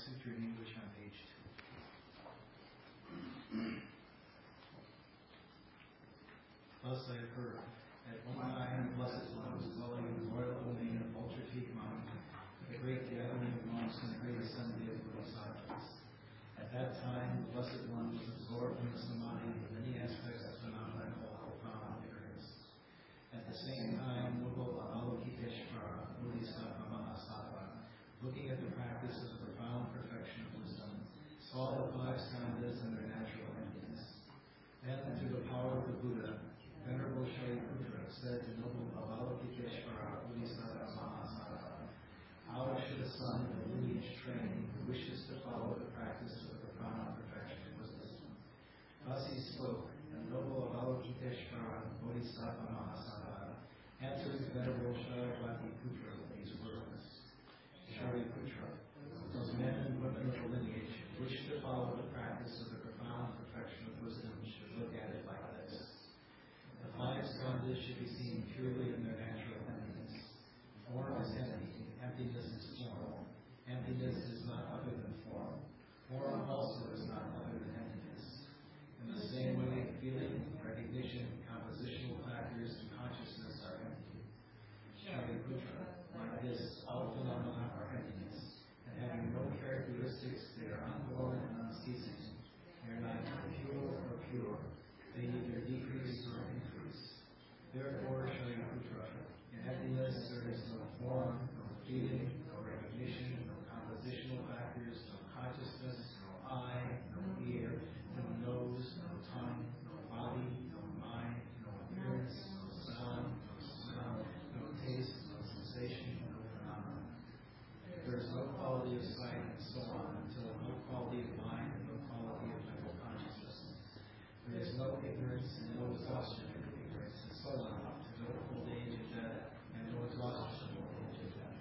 Sutra in English on page 2. Thus I have heard that one time the Blessed One was dwelling in the royal domain of Ultra Teak Mountain, with a great gathering of monks and a great assembly of bodhisattvas. At that time, the Blessed One was absorbed in the samadhi of many aspects of phenomena called profound ignorance. At the same time, noble Avalokiteshvara, Bodhisattva Mahasattva, looking at the practice of the profound perfection of wisdom, saw the five skandhas and their natural emptiness. Then, through the power of the Buddha, Venerable Shariputra said to noble Avalokiteshvara, Bodhisattva Mahasattva, how should a son of the lineage train who wishes to follow the practice of the profound perfection of wisdom? Thus he spoke, and noble Avalokiteshvara, Bodhisattva Mahasattva, answered Venerable Shariputra with these words. Shariputra, those men and women of the lineage who wish to follow the practice of the profound perfection of wisdom should look at it like this. The five skandhas should be seen purely in their natural emptiness. Form is empty, emptiness is form. Emptiness is not other than form. Form also is not other than emptiness. In the same way, feeling, recognition, compositional factors, and consciousness are empty. Shariputra, like this, all phenomena are emptiness, and having no characteristics, they are unborn and unceasing. They are neither pure or pure. They neither decrease nor increase. Therefore, Shariputra, in emptiness there is no form, no feeling, no recognition, no compositional factors, no consciousness, no eye, no ear, no nose, no tongue, no body, no mind, no appearance, no sound, no smell, no taste, no sensation, no phenomena. There is no quality of sight and so on until no quality of mind and no quality of mental consciousness. There is no ignorance and no exhaustion of ignorance and so on up to no old age of death and no exhaustion of old age of death.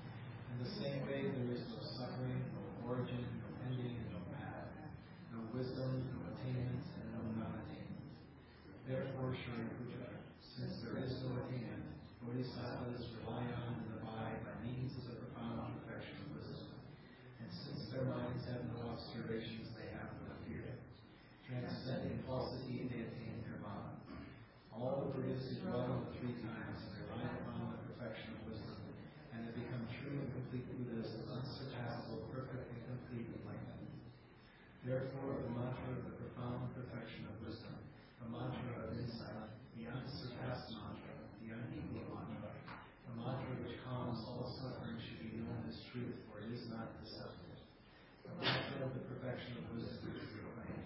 In the same way, there is no suffering, no origin, no ending, and no path, no wisdom, no attainment, and no non-attainment. Therefore, Shariputra, since there is no attainment, bodhisattvas rely on and abide by means of the profound perfection of wisdom. And since their minds have no obscurations, they have no fear. Transcending falsity, they attain nirvana. All the Buddhas who dwell in the three times rely upon the perfection of wisdom, and have become true and complete Buddhas of unsurpassable, perfect, and complete enlightenment. Therefore, the mantra of the profound perfection of wisdom, the mantra of insight, the unsurpassed mantra, the unequal mantra, the mantra which calms all suffering should be known as truth, for it is not deceptive. The mantra of the perfection of wisdom is proclaimed.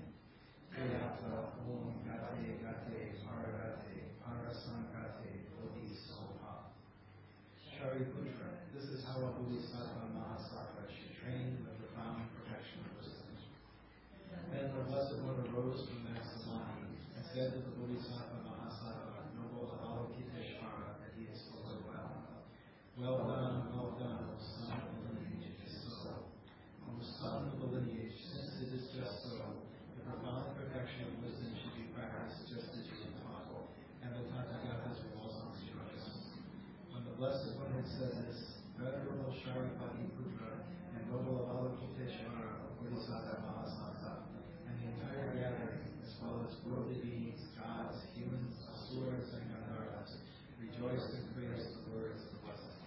Vedanta Om Gate Gate Paragate Parasankate Bodhi Soha. Shariputra, this is how a Bodhisattva Mahasattva should train in the profound perfection of wisdom. Then the Blessed One arose from that samadhi and said to the Bodhisattva Mahasattva, noble Avalokiteshvara, that he had spoken well. Well done, O son of the lineage, it is so. O son of the lineage, since it is just so, the profound perfection of wisdom should be practiced just as you were taught, and the Tathagatas will also instruct us. When the Blessed One had said this, Venerable Shariputra and noble Avalokiteshvara of Bodhisattva Mahasattva, and the entire gathering, as well as worldly beings, gods, humans, asuras, and gandharvas, rejoiced and praised the words of the Blessed One.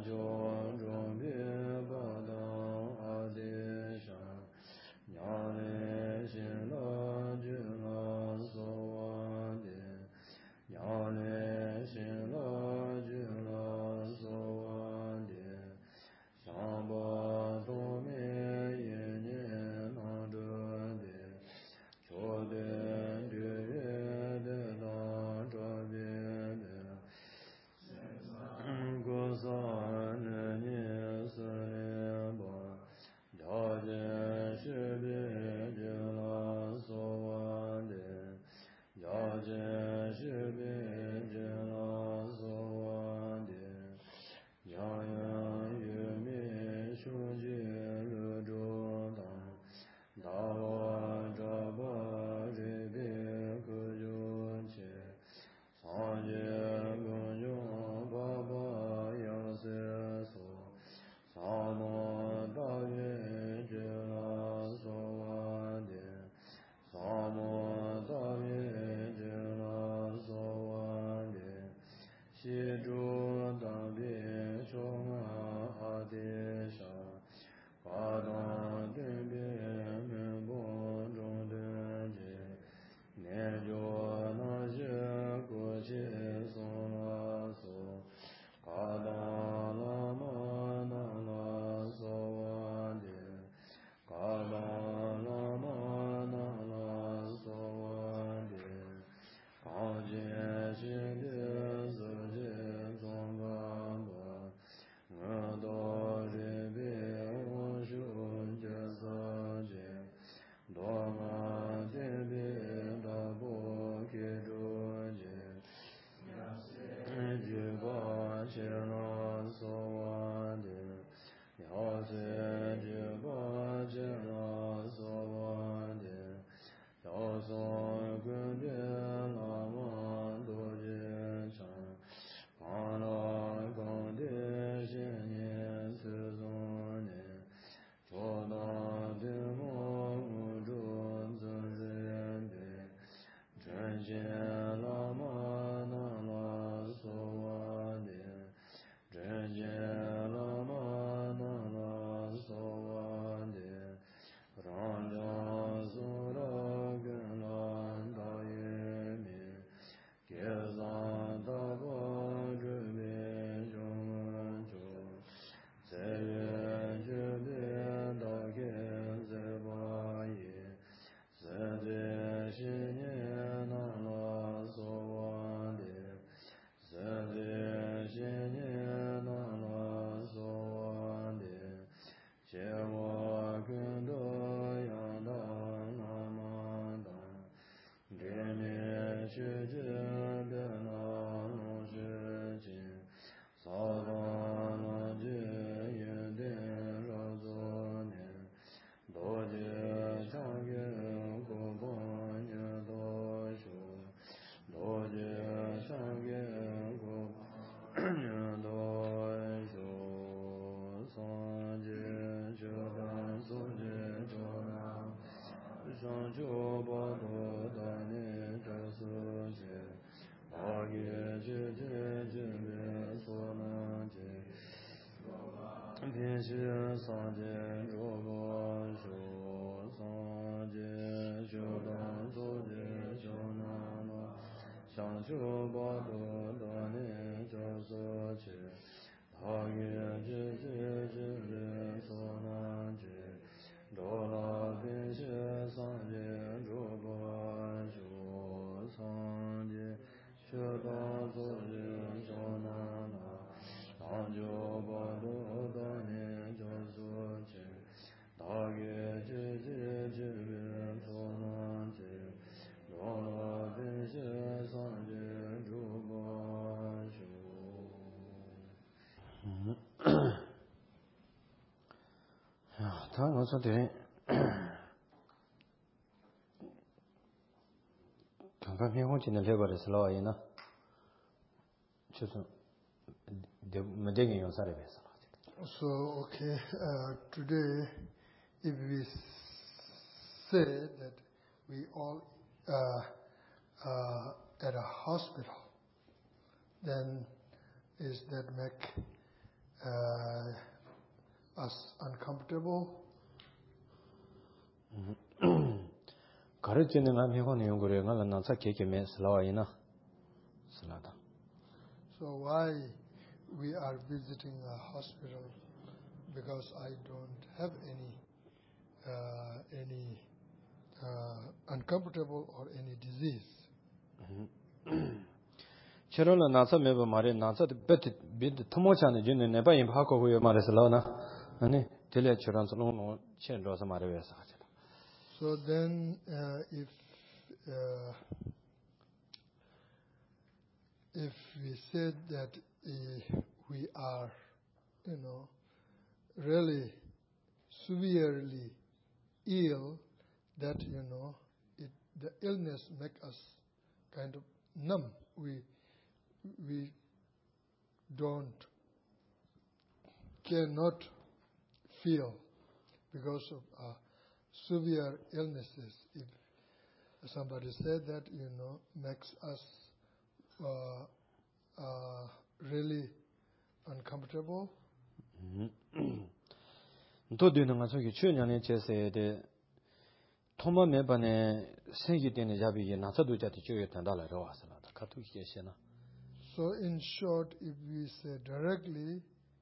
So the company wants in the labor is law, you know. The Medinging on service. So, okay, today, if we say that we all at a hospital, then is that make us uncomfortable. 가르치는 거 미혼의 연구를 나는 나서 계획에 슬라와이나 슬라다. So why we are visiting a hospital? Because I don't have any uncomfortable or any disease. 저런 나서 매번 말에 나서 베트 토모찬의 주는 내바인 하고 후에 말해서라나 아니 딜레 저런서로 첸로서 말해서 하죠. So then if we said that we are, really severely ill, that, the illness make us kind of numb. We cannot feel because of severe illnesses. If somebody said that, makes us really uncomfortable. 또 되는 거 저기 주연년에 제세에 토마 매번에 생기되는 잡이게 나서도 자도 줘야 된다라고 왔어요. 가투기 계시나. So in short, if we say directly,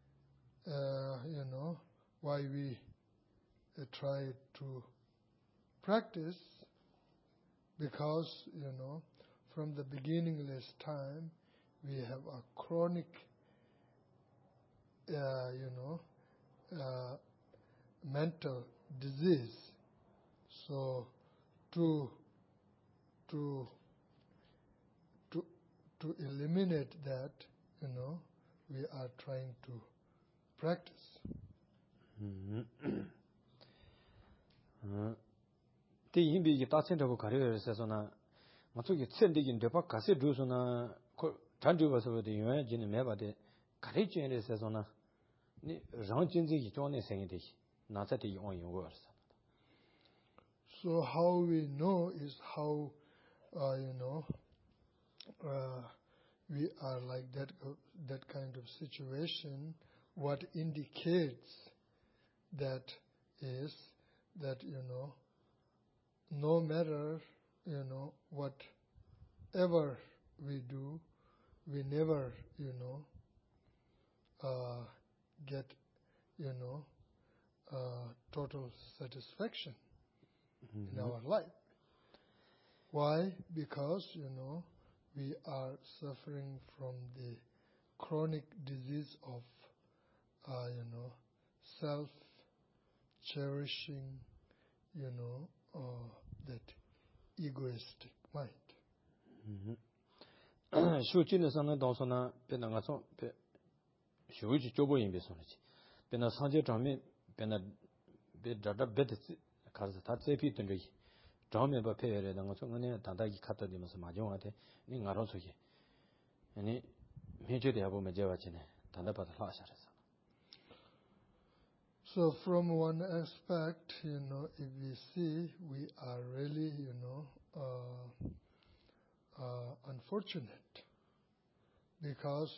why we try to practice, because, from the beginningless time, we have a chronic, mental disease. So to eliminate that, we are trying to practice. 대인비기 다센터고 가려서서나 맞게 챈되긴 되바 가세 주소나 잔주가서도 유행지는 매바데 가르치에서서나 니 장진지기 전에 생이데 나자데 용용거서. So how we know is how we are like that kind of situation. What indicates that is that, no matter, whatever we do, we never, get, total satisfaction in our life. Why? Because, we are suffering from the chronic disease of, self-cherishing, that egoistic mind. 수치는 상은 동서나 변나가서 수치 조보인 배선이지. 변나 상제 장면 변나 베다다 베드 가서 다 제피 된지. 장면 법회에 나가서 은혜 단다기 갖다 되면서 마정한테 니 나로서기. 아니 매제대 보면 제와지네. 단다받아 하셔서. So from one aspect, if we see, we are really, unfortunate, because,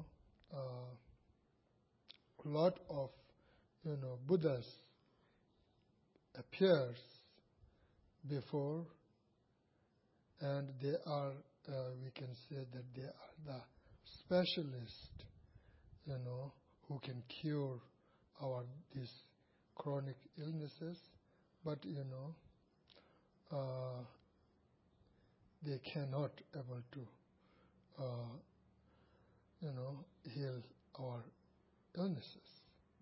a lot of, Buddhas appears before, and they are, we can say that they are the specialist, who can cure these chronic illnesses, but they cannot able to heal our illnesses.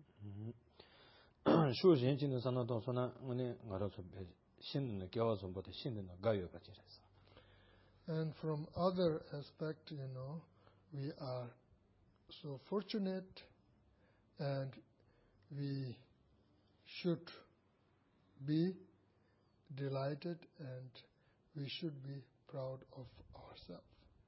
수신진은 산도서나 은혜 가로서 신는 겨워서부터 신는 가요가 지래서. And from other aspect, we are so fortunate, and we should be delighted, and we should be proud of ourselves.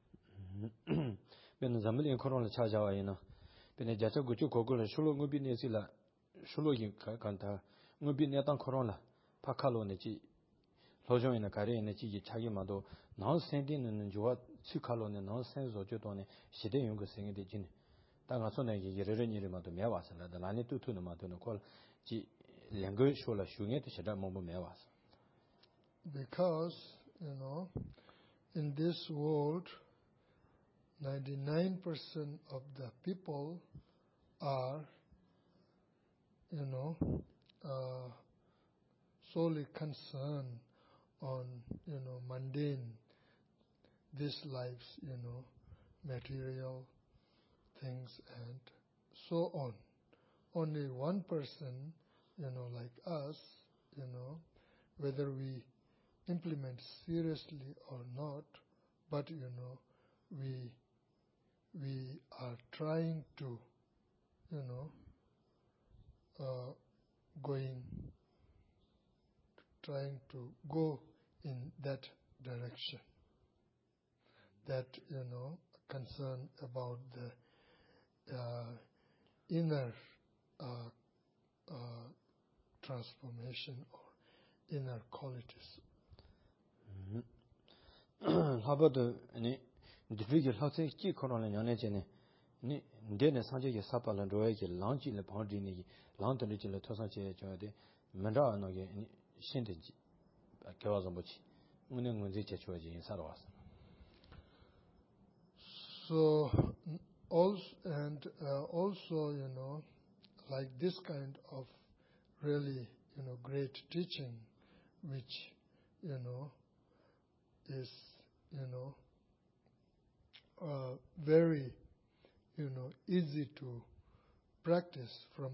변은 잠들인 코로나를 찾아와이나 변에 자체구주 고글을 술로 비내실라 술로기 간다 무비내던 코로나 파칼로네지 로정이나 가리에네지 자기마도 나우 생기는 조와 치칼로네 나우 센서 조도네 시대 용거 생이 되진 当我说那个人你嘛都没瓦斯了，那你都那嘛都那过了，几两个说了，修验的现在么不没瓦斯。 Because, in this world, 99% of the people are, solely concerned on, mundane, this life's, material things and so on. Only 1%, like us, whether we implement seriously or not, but, we are trying to, trying to go in that direction. That, concern about the inner transformation or inner qualities. How about the figure how to keep Corona and then Sanjay Sapal and Roy, launch in the Pondini, Lantern in the Tosache, Manda, no Shintage, Kawazabuchi, when they church in Saras. So, also, like this kind of really, great teaching, which, is, very, easy to practice from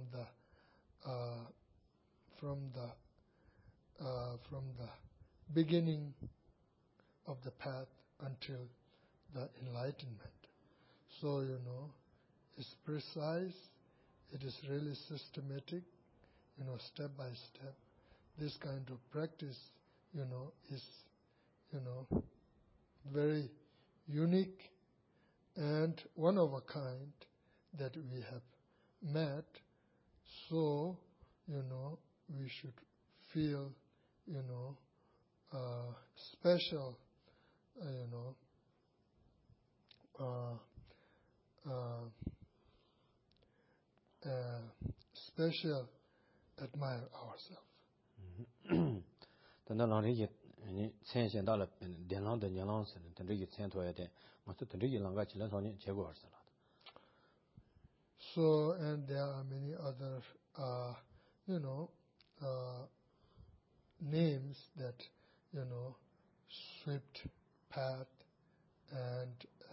the beginning of the path until the enlightenment. So, it's precise, it is really systematic, step by step. This kind of practice, is, very unique and one of a kind that we have met. So, we should feel, special, special admire ourselves. Any change and dollar and the London Yalons and the Rigid Center, must the Rigid language on Chegors. So, and there are many other, names that, swift path and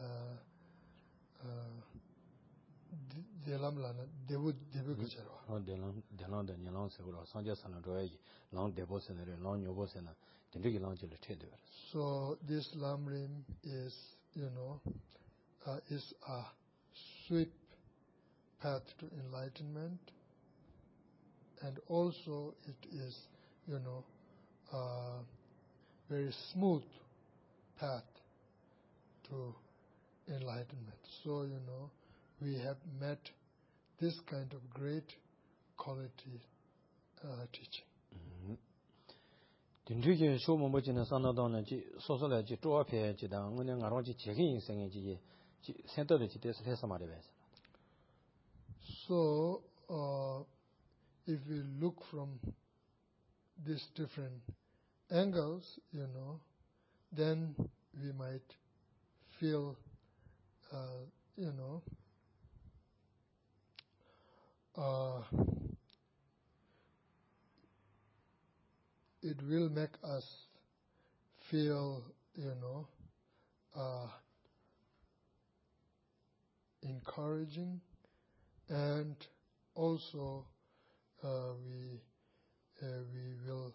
Delamlana, they would Oh, the London Yalons or Sanjas and Roy, long debos and long yobos and the Rigid Lounge. So, this Lamrim is, is a swift path to enlightenment, and also it is, very smooth path to enlightenment. So, we have met this kind of great quality teaching. Dindriki show much in the Sanadon, social draw pair, when I want to check in singing center the somebody. So, if we look from these different angles, then we might feel, it will make us feel, encouraging, and also we will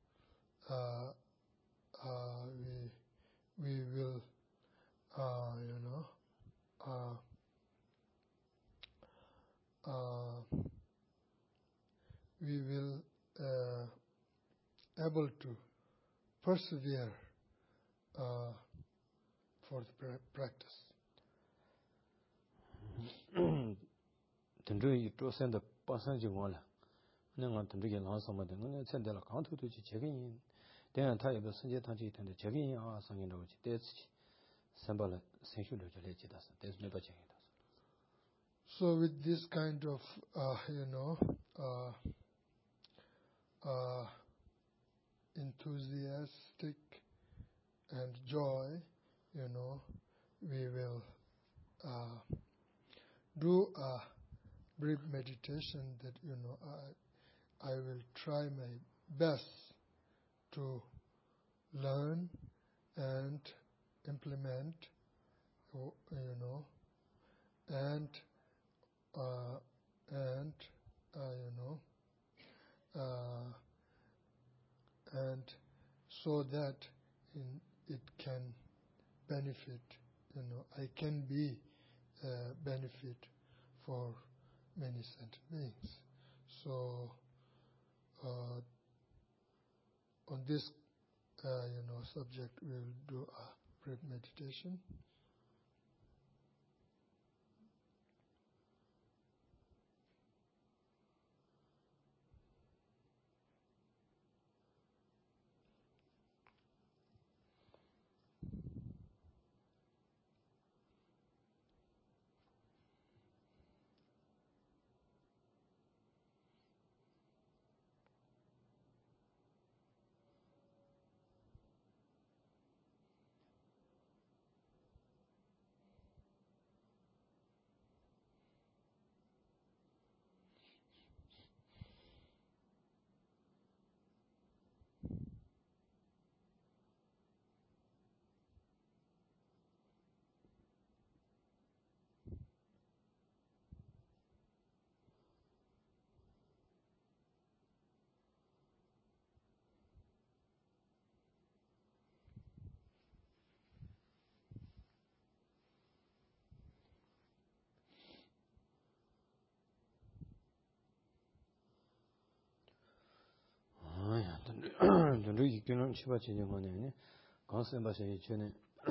able to persevere for the practice. Dindri to send the person you want. No one to begin on some of them, send the account to check in. Then I will send it and the check in or something of that's symbol, sensual, there's never checking. So with this kind of, enthusiastic and joy, we will do a brief meditation that, I will try my best to learn and implement, and so that it can benefit, I can be a benefit for many sentient beings. So on this, subject, we will do a brief meditation. 전주기 교는 치바 진행하네. 강선바시 전에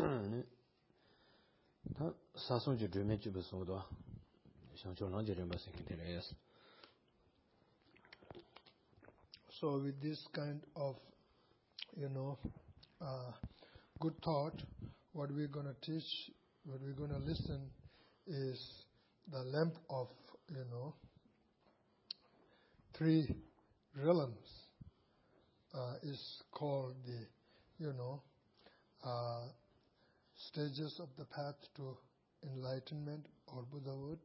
다 사송주 주매주 배송도 상조랑제를 말씀드려야겠어. So with this kind of, good thought, what we're going to teach, what we're going to listen is the length of, 3 realms. Is called the, stages of the path to enlightenment or Buddhahood.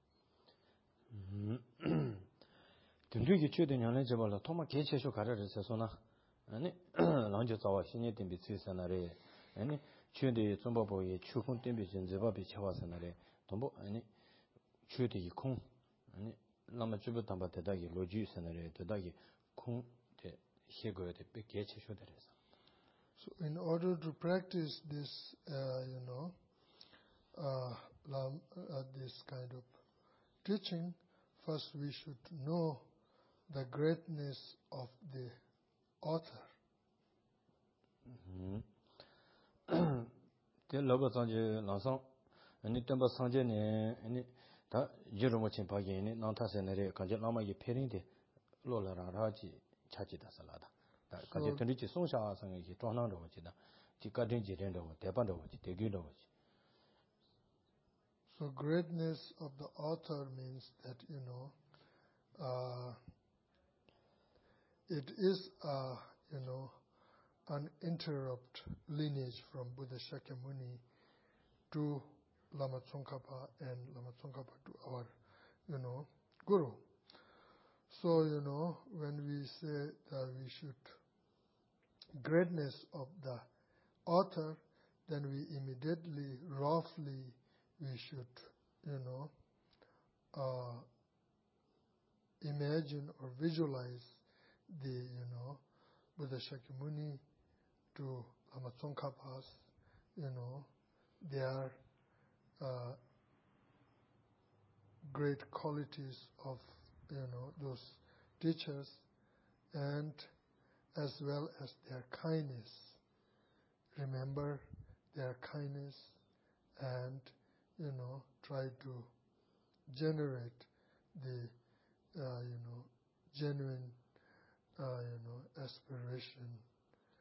전주기 최대년에 저발로 토마 개체쇼 가르를 세서나 아니 랑저 자와 신이 됨비 쓰사나래 아니 최대 좀바보의 추훈 됨비 전제바비 차와서나래 돈보 아니 최대기 콩 아니 라마 주부 담바 대다기 로지 세나래 대다기 콩 So in order to practice this, this kind of teaching, first we should know the greatness of the author. 차지다 살라다. 가제 드리지 송샤상에 조나로 오지다. 지가든지 된다고 대반도 오지 대규도 오지. So greatness of the author means that, it is uninterrupted lineage from Buddha Shakyamuni to Lama Tsongkhapa and Lama Tsongkhapa to our, Guru. So, when we say that we should, greatness of the author, then we immediately, roughly, we should, imagine or visualize the, Buddha Shakyamuni to Lama Tsongkhapa's, their great qualities of, those teachers, and as well as their kindness. Remember their kindness and, try to generate the, genuine, aspiration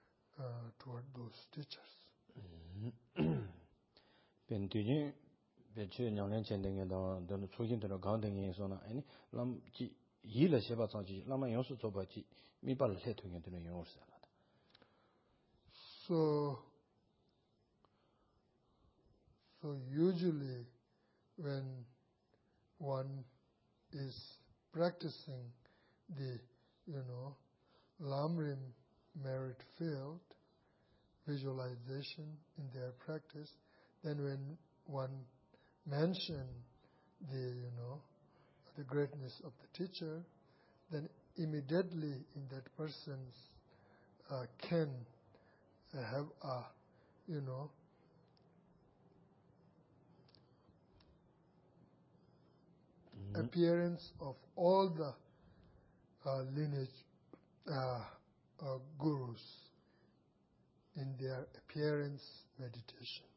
toward those teachers. 배치 양년 전등에도 더 초긴들어 강등에 있어나 아니 람지 일을 해봐 자지 라마 연수 줘봐지 미발을 해 통에 되는 용어를 So usually when one is practicing the, Lamrim merit field visualization in their practice, then when one mention the, the greatness of the teacher, then immediately in that person's can have a, appearance of all the lineage gurus in their appearance meditation.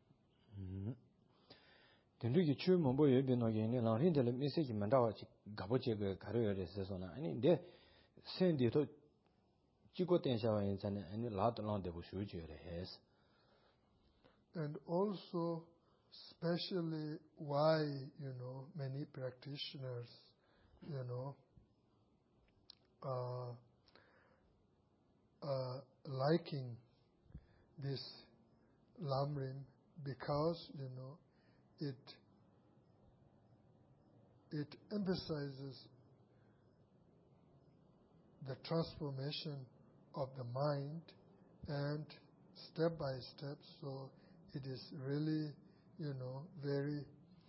된르기 추문보 예변하게는 라린들 메시지 만다와지 가보제가 가려야겠어서나 아니 내 센디도 지고 된샤와 인자는 아니 라도랑데고 쇼지어래 해서. And also especially why, many practitioners, liking this Lamrim, because, it emphasizes the transformation of the mind and step by step, so it is really, very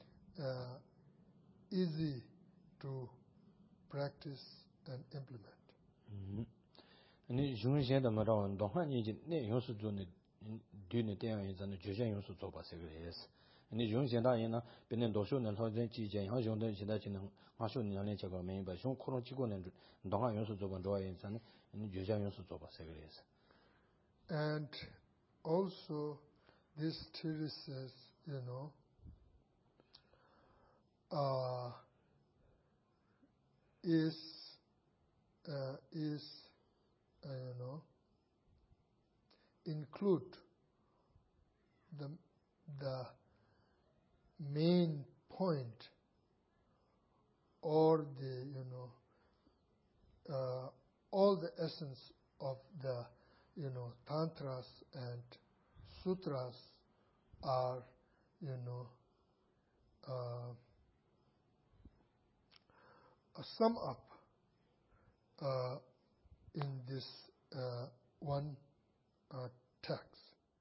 easy to practice and implement. 아니 중심에다 말하는 동안이지 내 요소 존에 뒤에 대한 주제 요소 줘 봐서 그래서 아니 중심에다이나 변는 도쇼는 선전 지제 형성된 시대지는 화소년에 제가 매일 좀 코로 지고는 동안 요소 줘 본 좋아해서는 주제 요소 줘 봐서 그래서. And also this theory says, include the main point or the, all the essence of the, tantras and sutras are, sum up in this one text.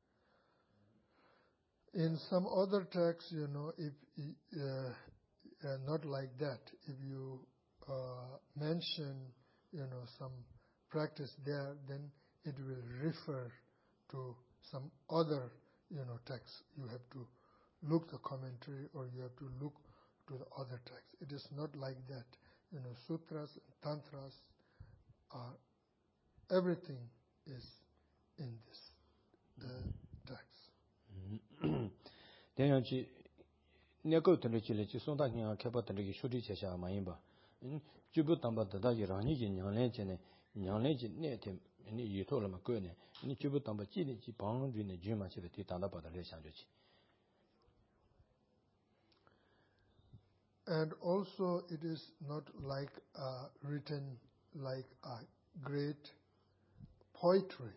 In some other texts, if not like that, if you mention, some practice there, then it will refer to some other, text. You have to look the commentary or you have to look to the other text. It is not like that. Sutras and tantras are, everything is in this text. 대연지 내가 들으실지 손다니가 개발들이 쇼리 제샤 많이 봐. 주부 담바다다지 라니지 냥래전에 냥래지 내템 니 이토를 막 거네. 니 주부 담바 지리지 방주네 주마시베 뒤단다바다를 상주지. And also it is not like written like a great poetry,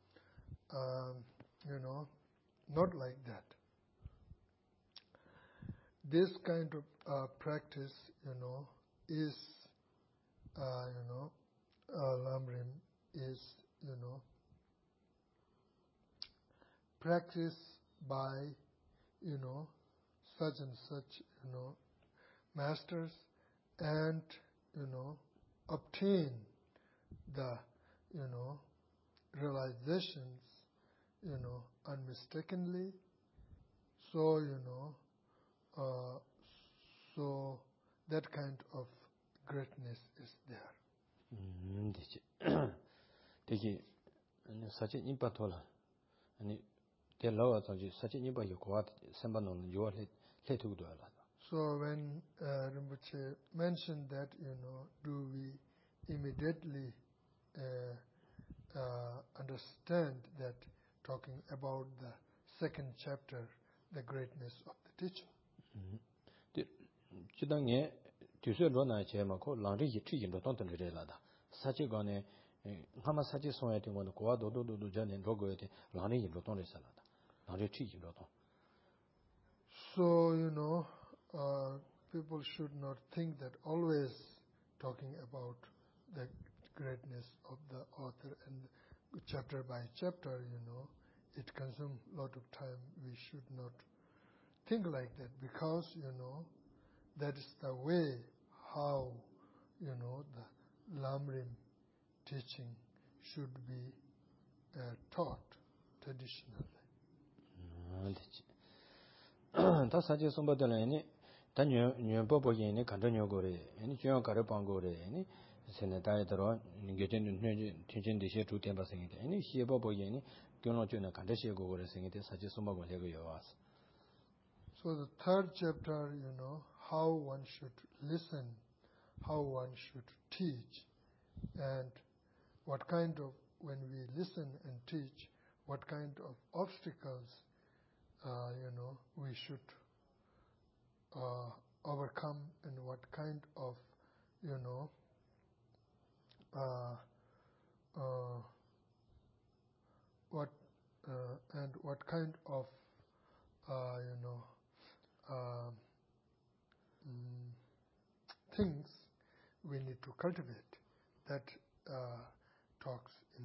not like that. This kind of practice, is, Lamrim is, practice by, such and such, masters, and, obtain the, realizations, unmistakably. So, so that kind of greatness is there. 되게 사실 임파토라 아니 대라와 저기 사실 임파 요구와 선반은 요할 해두고도 알아. So when Rinpoche mentioned that, do we immediately understand that talking about the second chapter, the greatness of the teacher? 지당에 뒤서로나 제마고 랑리 치긴도 돈들이라다. 사지간에 하마 사지 소야 되면 고아도도도 전에 로고에 랑리 인도 돈이살라다. 랑리 치긴도 돈. So, people should not think that always talking about the greatness of the author and chapter by chapter, it consumes a lot of time. We should not think like that because, that is the way how, the Lamrim teaching should be taught traditionally. 다 사제 선바들에니 단년 법보기에니 간전요고래 아니 중요 가르방고래 아니 세네다에 들어 게전은 진진디시 주템바생이데 아니 시법보기에니 교노주나 간대시고고래 생이데 사제 선바고 해고요 와서. So the third chapter, how one should listen, how one should teach, and what kind of, when we listen and teach, what kind of obstacles, we should overcome, and what kind of, what kind of, things we need to cultivate. That talks in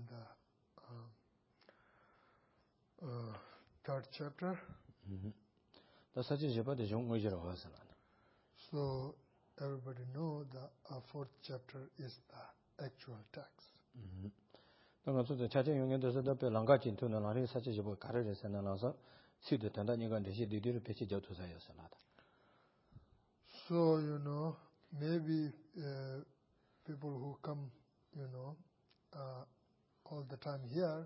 the third chapter. So everybody know the fourth chapter is the actual text. So, maybe people who come, all the time here,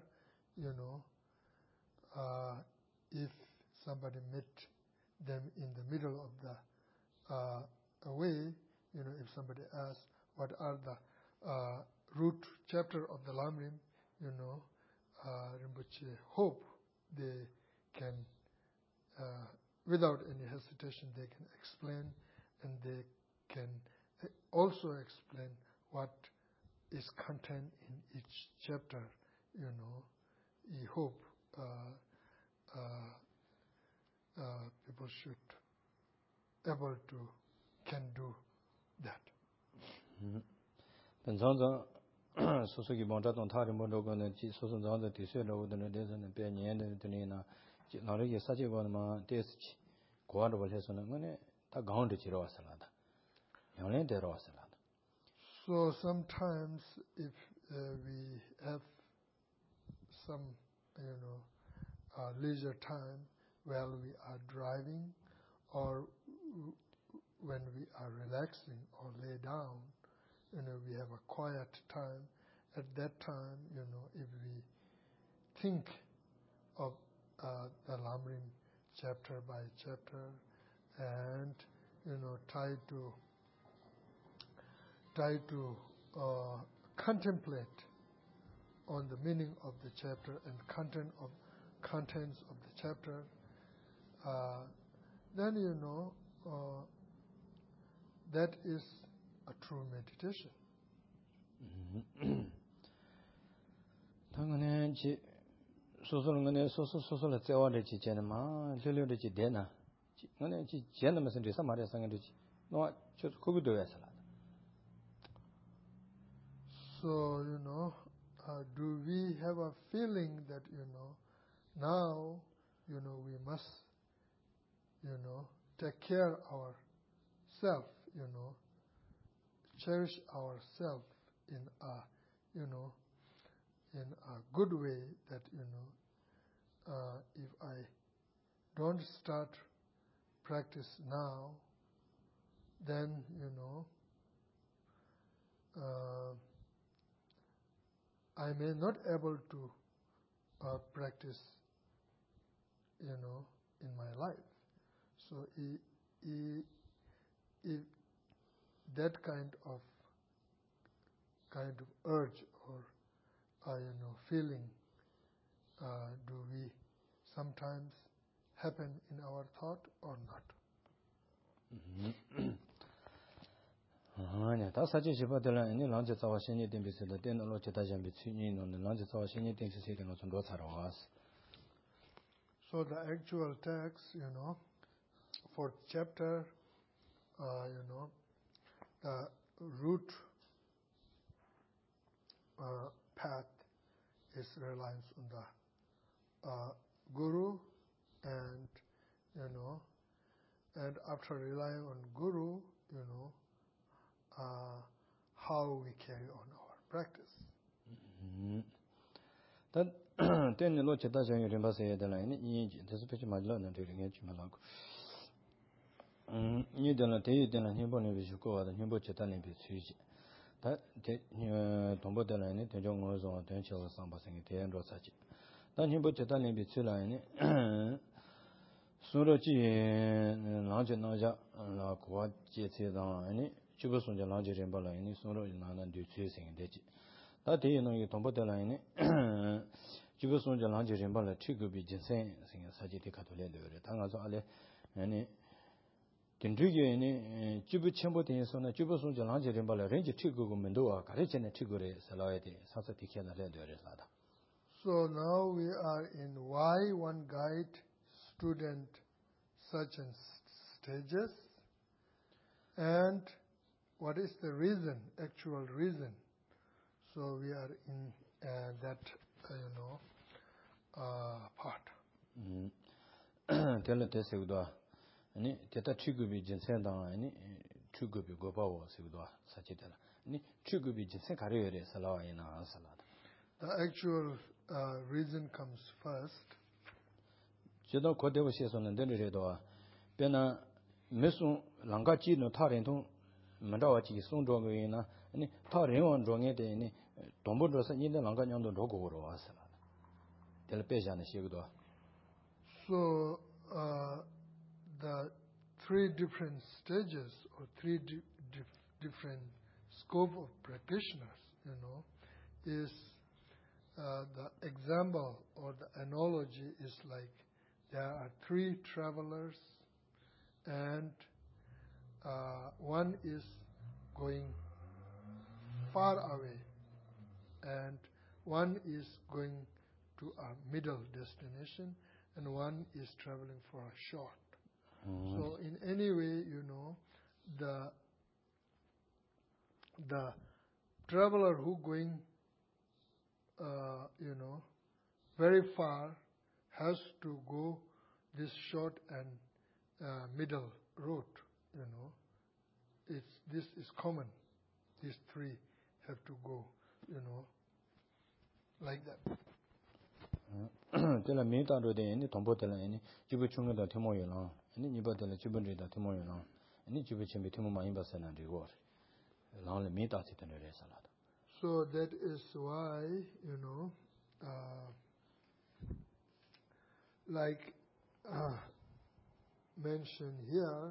if somebody met them in the middle of the way, if somebody asks what are the root chapter of the Lamrim, Rinpoche hope they can, without any hesitation, they can explain, and they can also explain what is contained in each chapter. He hope people should able to can do that. 소소기 먼저던 다른 뭐로고는 소소장의 뒤에로는 대선은 배년에 되니나 나르게 사지고는 데스치 고아로 해서는 거네 다 가운데 지러 왔을라다. 영내 데러 왔을라다. So sometimes if we have some leisure time while we are driving or when we are relaxing or lay down, we have a quiet time. At that time, if we think of the Lamrim chapter by chapter and, try to contemplate on the meaning of the chapter and contents of the chapter, then, that is a true meditation. 당연히 소소는 소소를 떼와르지 제는마 려려르지 되나. 너네 제는면서 이제 말에 상해르지. 너 저 거기도 해서. So, do we have a feeling that, now, we must, take care ourselves, cherish ourselves in a, in a good way that, if I don't start practice now, then, I may not able to practice, in my life. So if that kind of urge or feeling do we sometimes happen in our thought or not? 아니야. 다 사진 집어들라 아니 랑제 자와 신이 땡비스다. 땡노로 제다잠비 츠니노는 랑제 자와 신이 땡스세는 것좀 더 살아와스. So the actual text, for chapter, the root path is reliance on the Guru, and and after relying on Guru, how we carry on our practice. 땡노로 제다잠이 림바세에 되나니 이 대스페치 맞라는 되게 주말하고. 이들은 대의되는 힘번에 비추고 와도 힘번 제단에 비추지. 다 동보들은 대정어서 된치와 상바생이 대연로 사지. 단 힘번 제단에 비추라니 수로지 나제나자 나고와 제세당하니 주부송자 나제를 발라니 수로 나는 뒤치생이 되지. 다 대의는 동보들은 주부송자 나제를 발라 취급이 진생 생이 사지디 가도래들 당가서 알레 아니 딘주게니 주부 첨부대에서는 주부송자 나제를 발라 렌지 취급고 면도와 가르치는 취급에 살아야돼 사사티케나래 되어라다. So now we are in why one guide student such and stages, and what is the reason, actual reason. So we are in that, part. 텔레 테세우도 아니 대타 취급이 진생당 아니 취급이 고바워 세우도 사치들 아니 취급이 진생 가려야 살아와이나 살아다. The actual reason comes first. 제가 고대부시에서는 내려도 변나 메송 랑가지는 타렌통 만다와지 송종이나 아니 타렌원 종에 되니 동부로서 있는 랑가냥도 로고로 왔어라. 텔페자는 시기도. So the three different stages or three different scope of practitioners, is the example or the analogy is like there are three travelers, and one is going far away, and one is going to a middle destination, and one is traveling for a short. So in any way, the traveler who going, very far has to go this short and middle road. This is common. These three have to go, like that. 텔라 메타로데 아니 동보텔라 아니 지부 중에다 테모이나 아니 니바텔라 지분리다 테모이나 아니 지부 쳔비 테모 많이 봤잖아 리고 라운레 메타치 테네레 살라다. So that is why, like mentioned here,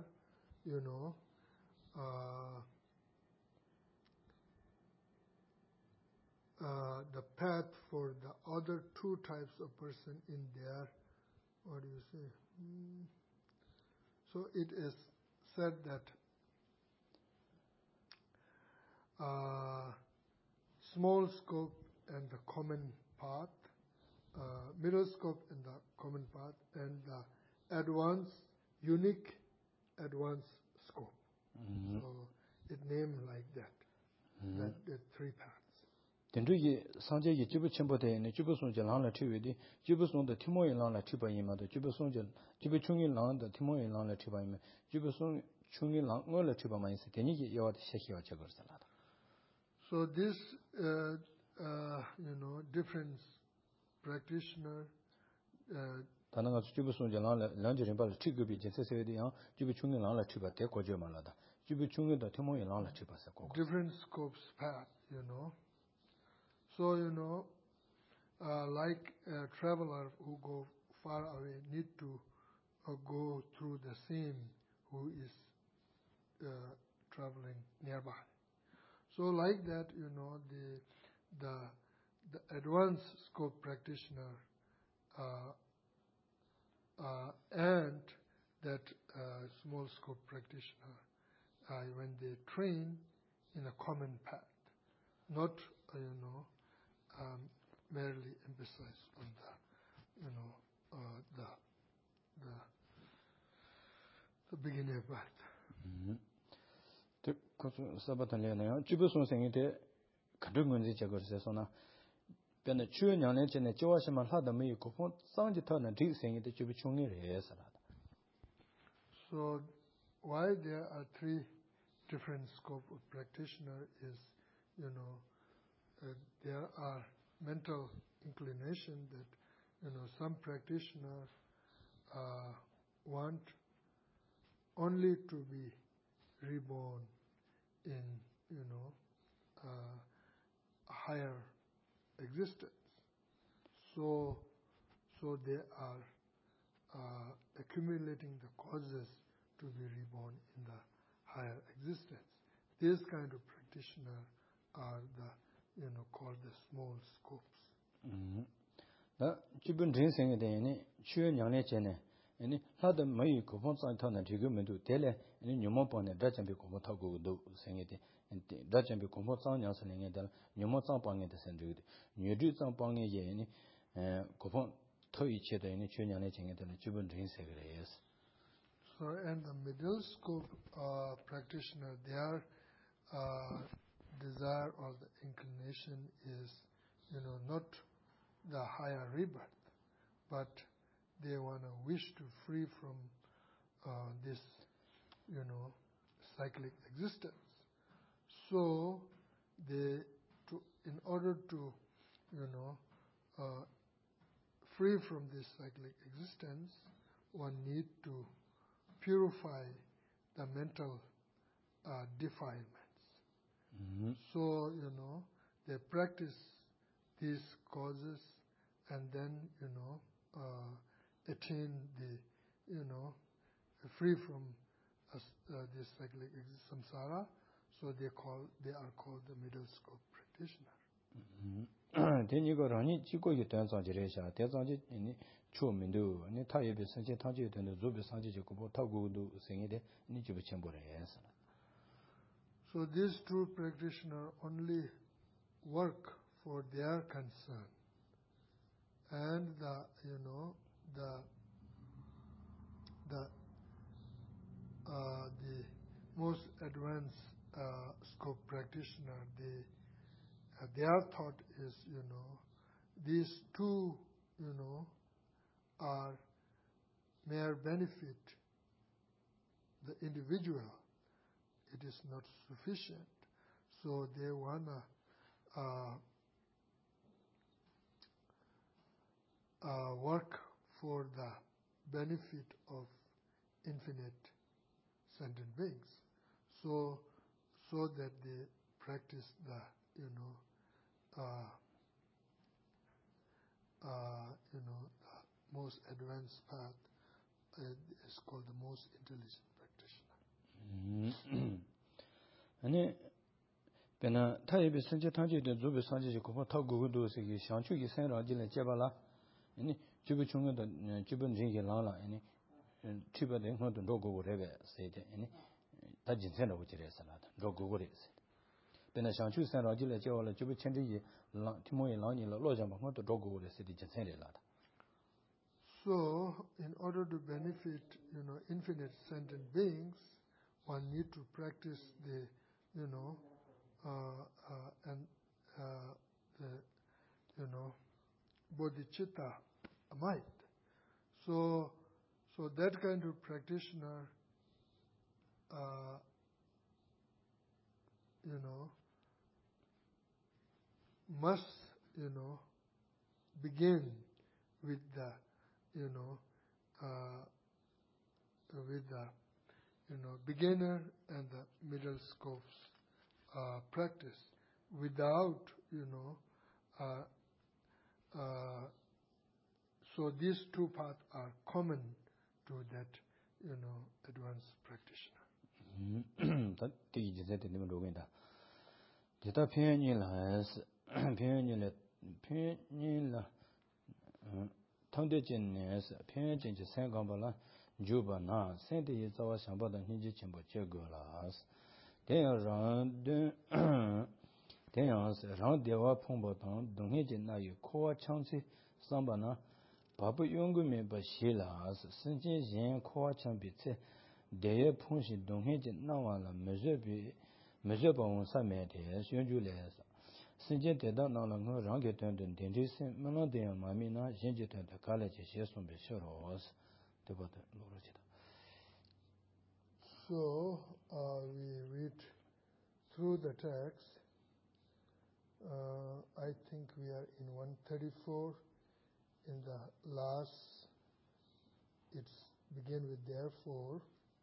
the path for the other two types of person in there, what do you say? So it is said that small scope and the common path, middle scope and the common path, and the advanced, unique advanced scope. So it named like that, the three paths. 덴주기 상제기 지부 첨부대에 지부송제 랑라 치위디 지부송의 티모이 랑라 치바이마도 지부송제 지부 중일 랑다 티모이 랑라 치바이마 지부송 중일 랑을 치바마이스 데니기 여와 셰히와 저거살라. So this different practitioner 다나가 지부송제 랑라 랑지린 발 치급이 제세세디야 지부 중일 랑라 치바 대고죠 말라다. 지부 중일다 티모이 랑라 치바서 고. Different scopes path, So, like a traveler who go far away need to go through the same who is traveling nearby. So like that, the advanced scope practitioner and that small scope practitioner, when they train in a common path, not merely emphasize on the beginner path. Sabatan le jibu son sing de kadungun ji jago se sona ben de chue nyang le chen de jiwa shima la de mei ko fon sang ji ta na ji sing de jibu chung ni re sa la. So why there are three different scope of practitioner is, there are mental inclination that, some practitioners want only to be reborn in, a higher existence. So they are accumulating the causes to be reborn in the higher existence. This kind of practitioner are the, called the small scopes. Da jibun rin sing de ni chue nyang le chen ne ni la de mei ko fon sang ta na ji ge men du de le ni nyumo pon ne da chen bi ko mo ta go do sing de da chen bi ko mo sang nyang se ne de nyumo sang pang de sen de nyu ju sang pang ye ni ko fon to yi che de ni chue nyang le chen de jibun rin se ge yes. So, and the middle scope practitioner, their desire or the inclination is, not the higher rebirth, but they want to wish to free from this, cyclic existence. So, in order to, free from this cyclic existence, one need to purify the mental defilements. So, they practice these causes and then, attain the, free from this cyclic samsara. So they are called the middle scope practitioner. Then you go on it, you go you dance on Jeresha, dance on it in Chu Mindu, and Tayo be Sanjay Tanji and the Zubi Sanjay Jacobo Tagu do sing it, and you chamber. So these two practitioners only work for their concern. And the most advanced scope practitioner, their thought is, these two, are mere benefit the individual. It is not sufficient. So they wanna work for the benefit of infinite sentient beings. So that they practice the, the most advanced path is called the most intelligent practitioner. And then Tayo Sanjay Tanji, the Zubi Sanjay Jacobo Tagu do say, Shanchu, you send Rajil and Jabala, and Jibuchunga, the Jibun Jingi Lala, and Chiba de Hunt and Rogo, whatever, said, and Tajin Sena, which is a Rogo, what is it? Then a Shanchu sent Rajil, Jola, Jibuchendi, Timoy Lani, Lojama, what the Rogo, the city Jensen. So, in order to benefit, infinite sentient beings, one need to practice the, bodhicitta might. So that kind of practitioner, must, begin with the, beginner and the middle scopes practice without, so these two paths are common to that, advanced practitioner. That is the name of the Dita Pianila has Pianila Tondijin as Pianjin Sangambala, juba na sente ye zawa shamba da hinji chimbo che go las den rang dewa phongbo tang donghe je na yu kowa changchi samba na babu yongu me ba shi las sinjin yin kowa changbi tse deye phongshi donghe je na wa la meje ba won sa me de shunju le sa sinjin de da na la ngo rang ge ten den de sin menon de ma mi na yin je ten de ka le je she son be she ro de ba de lo ro ji da. So we read through the text. I think we are in 134. In the last, it's begin with therefore.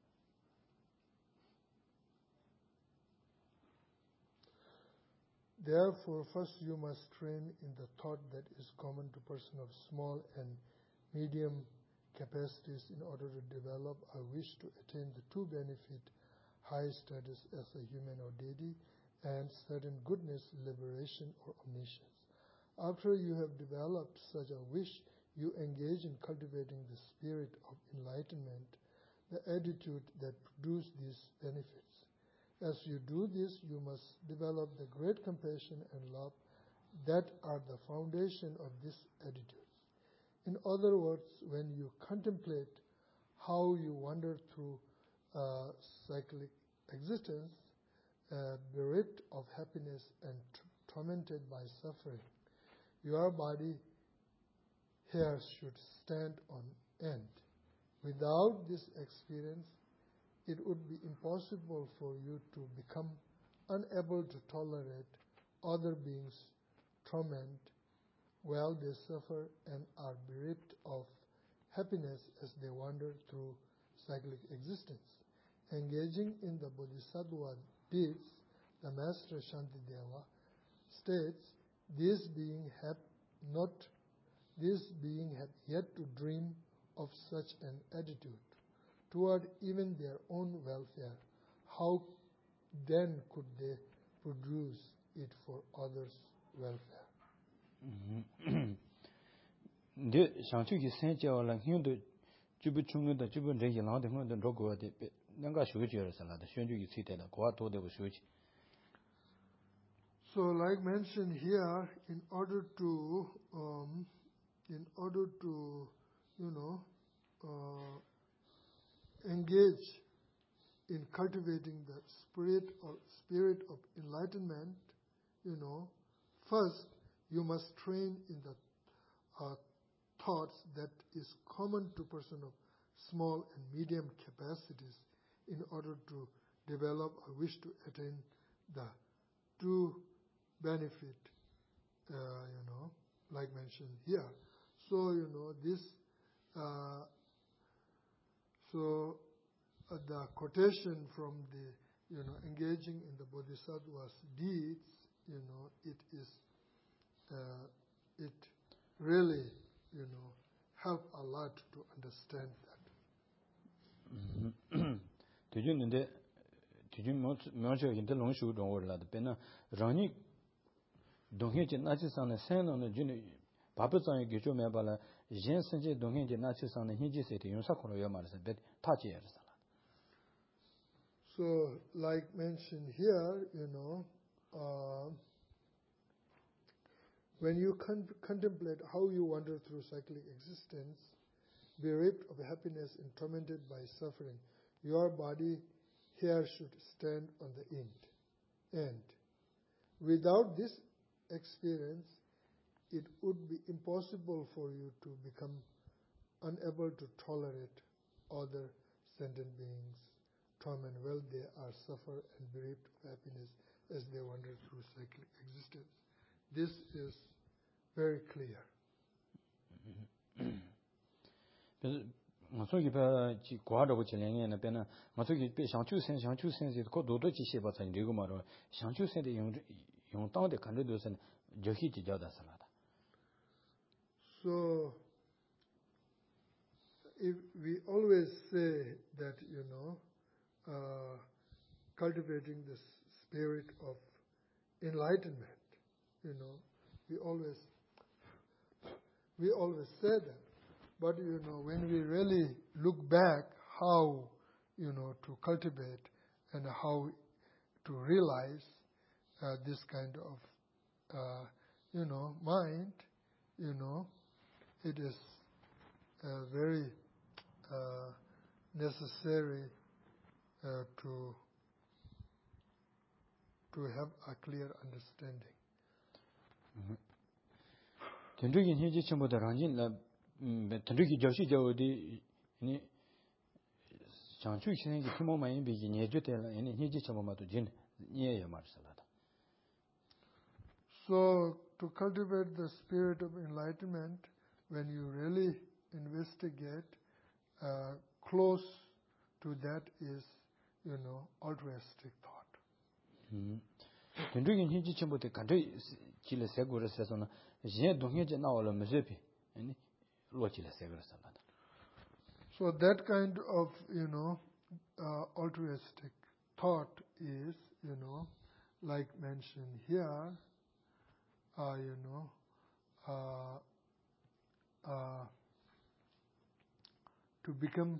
Therefore, first you must train in the thought that is common to person of small and medium capacities in order to develop a wish to attain the true benefit, high status as a human or deity, and certain goodness, liberation, or omniscience. After you have developed such a wish, you engage in cultivating the spirit of enlightenment, the attitude that produces these benefits. As you do this, you must develop the great compassion and love that are the foundation of this attitude. In other words, when you contemplate how you wander through cyclic existence, bereft of happiness and tormented by suffering, your body here should stand on end. Without this experience, it would be impossible for you to become unable to tolerate other beings' torment while they suffer and are bereft of happiness as they wander through cyclic existence. Engaging in the Bodhisattva deeds, the Master Shantideva states, these beings have yet to dream of such an attitude toward even their own welfare. How then could they produce it for others' welfare? De shangchu ki sen che wala hyun de jubu chung de jubu de yi lang de ngon de ro go de nang ga shu ji er sa la de shun ju ki ci de la kwa to de bu shu ji. So, like mentioned here, in order to engage in cultivating the spirit of enlightenment, first you must train in the thoughts that is common to person of small and medium capacities in order to develop a wish to attain the true benefit, like mentioned here. So, the quotation from the, engaging in the Bodhisattva's deeds, it really, help a lot to understand that. Tujun myocho yin de long shu dong wo la de ben rang ni dong he je na chi sang ne sen no ne jun ba bu zang ge zhuo me ba la yin sen je dong he je na chi sang ne hin ji se de yong sa ko lo yo ma se bet ta ji er sa la. So, like mentioned here, when you contemplate how you wander through cyclic existence, bereft of happiness and tormented by suffering, your body here should stand on the end. Without this experience, it would be impossible for you to become unable to tolerate other sentient beings' torment while they are suffer and bereft of happiness as they wander through cyclic existence. This is very clear. Ngā sō ki pā jī guā rō chi lēngi nā pē nā ngā sō ki pē shāngchū sēn sī kō dō dō jī xie bā sā nī rī gu mā rō shāngchū sēn dē yōng tāng dē kān rī dō sā nī jō hī jī jā dā sā lā dā. So, if we always say that, cultivating the spirit of enlightenment, we always say that. But, when we really look back how, to cultivate and how to realize this kind of, mind, it is very necessary to have a clear understanding. Tendriki nyeji chenpo da ranjin la tendriki joshi jawadi chanchu kishengi timo mayin bigi nyeju tela nyeji chenpo mato jin nye ya marsalada. So to cultivate the spirit of enlightenment, when you really investigate, close to that is, altruistic thought. Tendriki nyeji chenpo de kandri chile segura sesona jen dongye je nawala mezepi lo chile segura salada. So that kind of, altruistic thought is, like mentioned here, to become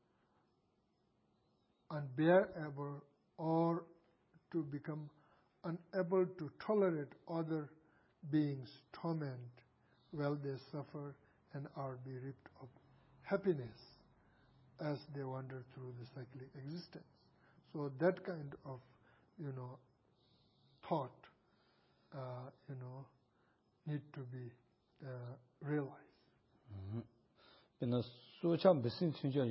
unbearable or to become unable to tolerate other beings' torment while they suffer and are bereft of happiness as they wander through the cyclic existence. So that kind of, thought, need to be realized. Pena socha bisin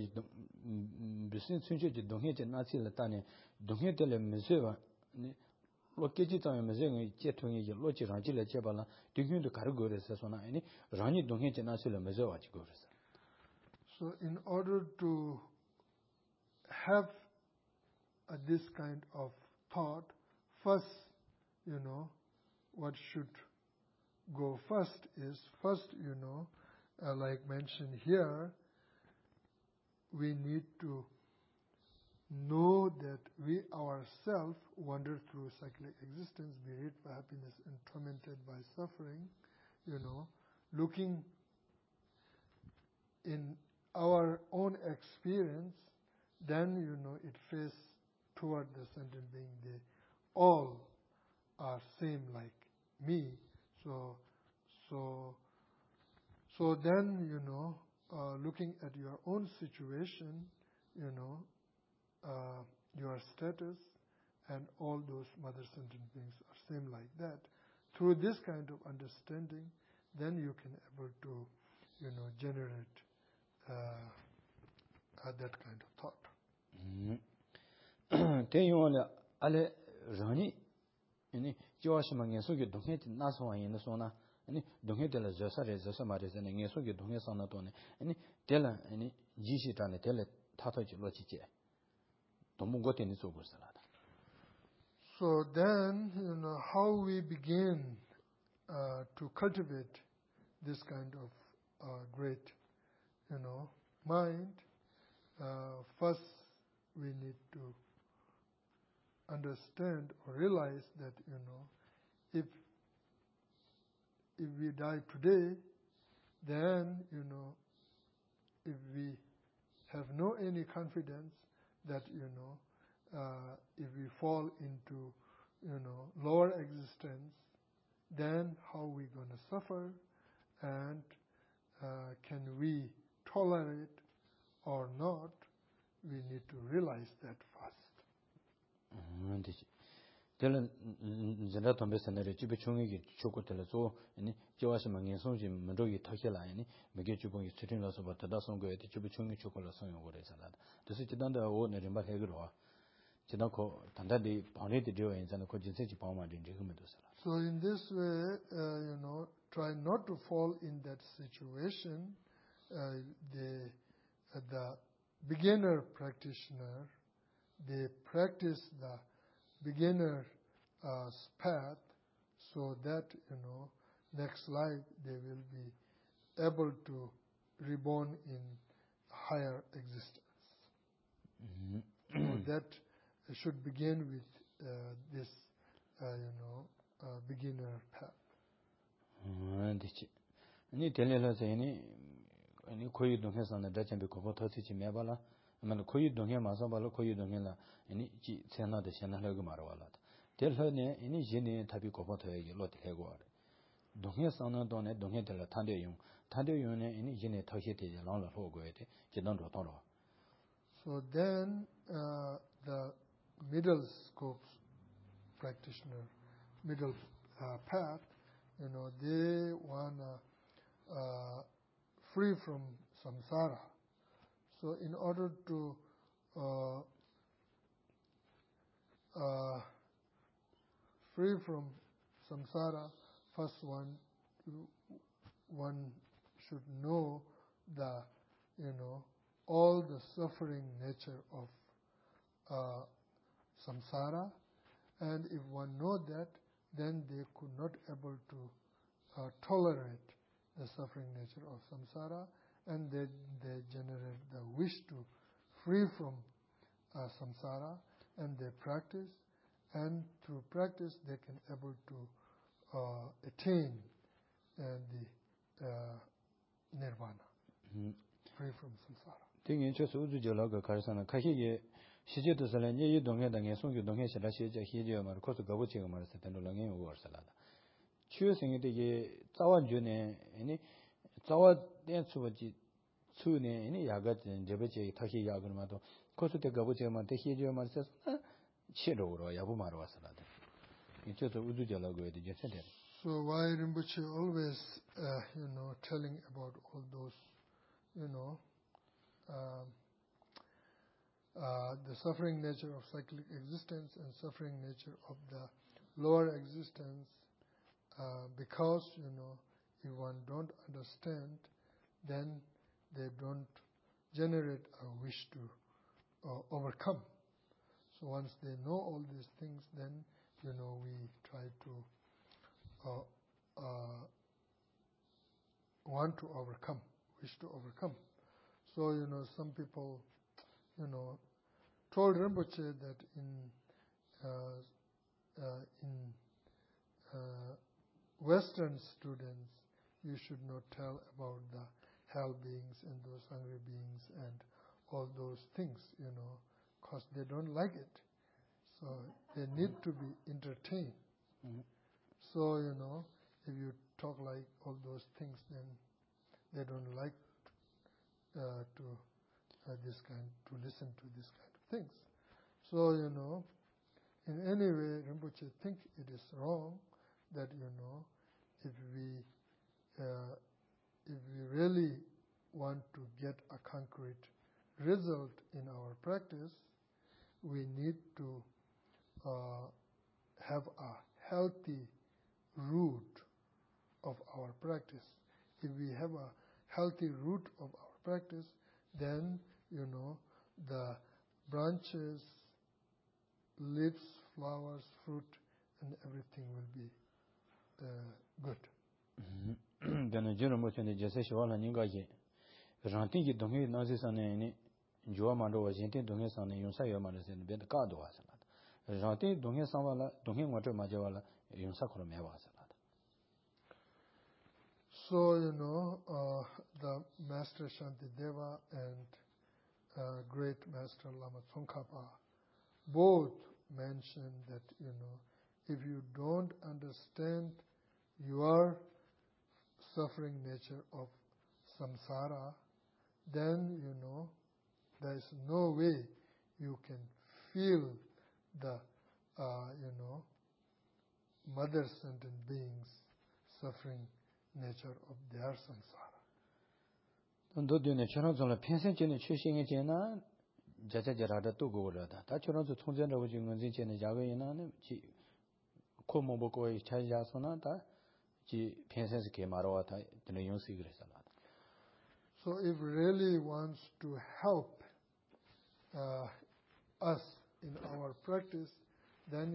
tsunjo ji donghe je nasi la tane donghe tele mezewa lo keji tame meze ngi che thungi je lo chi ranji le che bala dinghyun de kar gore se sona ani rani donghe je nasi la mezewa ji gore se. So in order to have this kind of thought, first, what should go first is, like mentioned here, we need to know that we ourselves wander through cyclic existence, bereft by happiness and tormented by suffering, looking in our own experience, then, it faces toward the sentient being. They all are same like me. So then, looking at your own situation, your status and all those mother sentient beings are same like that. Through this kind of understanding, then you can able to, generate that kind of thought. Ale rani jiwashima ngeso ge donghe naso yin sona donghe de la jasare jasamare zene ngeso ge donghe sana to ne tela jishi tane tele tata ji lo chi je domu gote ni so salada. So then, how we begin to cultivate this kind of great, mind, first we need to understand or realize that, if we die today, then, if we have no any confidence that, if we fall into, lower existence, then how we going to suffer, and can we tolerate or not? We need to realize that first. Tela zenda tombe senere jibe chungi ki choko tela so jiwashi ma ngenson ji mendo yi takhe la mege jubon yi tsirin la so ba tada songo yi jibe chungi choko la songo gore salada. Desi jidanda o ne rimba hegro jidan ko tanda di pangre di diwa yin zana ko jinse ji pangma din jihume do salada. So in this way, try not to fall in that situation. The beginner practitioner, they practice the beginner path so that, next life they will be able to reborn in higher existence. So that should begin with this, beginner path. Ni tele la zeni any Koyu Dunghas on the Dutch and Bikopo Tosi Mebala, I mean Koyu Dunghe Masabala, Koyu Dunghela, any Sena de Sena Marwala. Tell her any genie Tabikopo to a lot Heguar. Dunghas on a donnet, Dunghe de la Tandeyum, Tandeyum, any genie Tohiti, Lala Hogoete, Jedon Rotoro. So then the middle scopes practitioner, middle path, they want free from samsara. So in order to free from samsara, first one should know the all the suffering nature of samsara, and if one know that, then they could not able to tolerate the suffering nature of samsara, and they generate the wish to free from samsara, and they practice, and through practice they can able to attain the nirvana, free from samsara. Thing just Uzu Jalaga Karsana Kahi Shiji to Salani, Donga, and Songu Donga Shalashi, Hiji, Marcos, Gabuchi, Marsetan, Langi, or Salada. Choosing it, Zawa June, any Zawa Dansuaji, Tsune, any Yagat, and Jabechi, Tahi Yagamato, Kosu Gabuchi, Matehi, Marses, Chido or Yabumaro Salada. It's just Uzu Jalago, the Jesset. So why Rinpoche always, telling about all those, the suffering nature of cyclic existence and suffering nature of the lower existence, because if one don't understand, then they don't generate a wish to overcome. So once they know all these things, then we try to want to overcome, wish to overcome. So some people told Rinpoche that in Western students you should not tell about the hell beings and those hungry beings and all those things, because they don't like it. So they need to be entertained. Mm-hmm. So if you talk like all those things, then they don't like to listen to this kind of things. So in any way, Rinpoche think it is wrong that if we really want to get a concrete result in our practice, we need to have a healthy root of our practice. If we have a healthy root of our practice, then the branches, leaves, flowers, fruit, and everything will be good. Then Jerome just says, "Well, and you got it. Ranting it, don't you know this on any Joamando was intended to miss on the Yonsaya Manas and Bed Cardo was a lot. Ranting, don't hear Savala, don't hear what Majavala, Yonsacrome was a lot." So, the Master Shantideva and great Master Lama Tsongkhapa both mentioned that, if you don't understand your suffering nature of samsara, then, there is no way you can feel the, mother sentient beings suffering nature of their samsara. Don't do the channels on a pencil in the chasing a jena, Jajarada to go rather. That you're also Tunjan of Jingonzi and Javana, Komoboko is Chaja Sonata, G. Pencils came out in the young cigarettes a lot. So if really wants to help us in our practice, then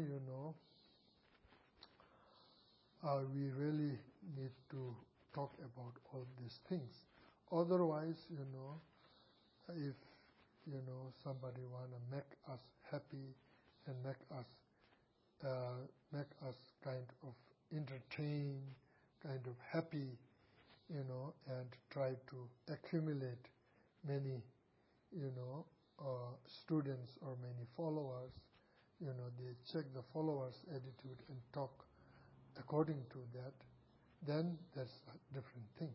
we really need to talk about all these things. Otherwise, if somebody wanna make us happy and make us kind of entertain, kind of happy, and try to accumulate many, students or many followers. They check the followers' attitude and talk according to that. Then that's a different thing.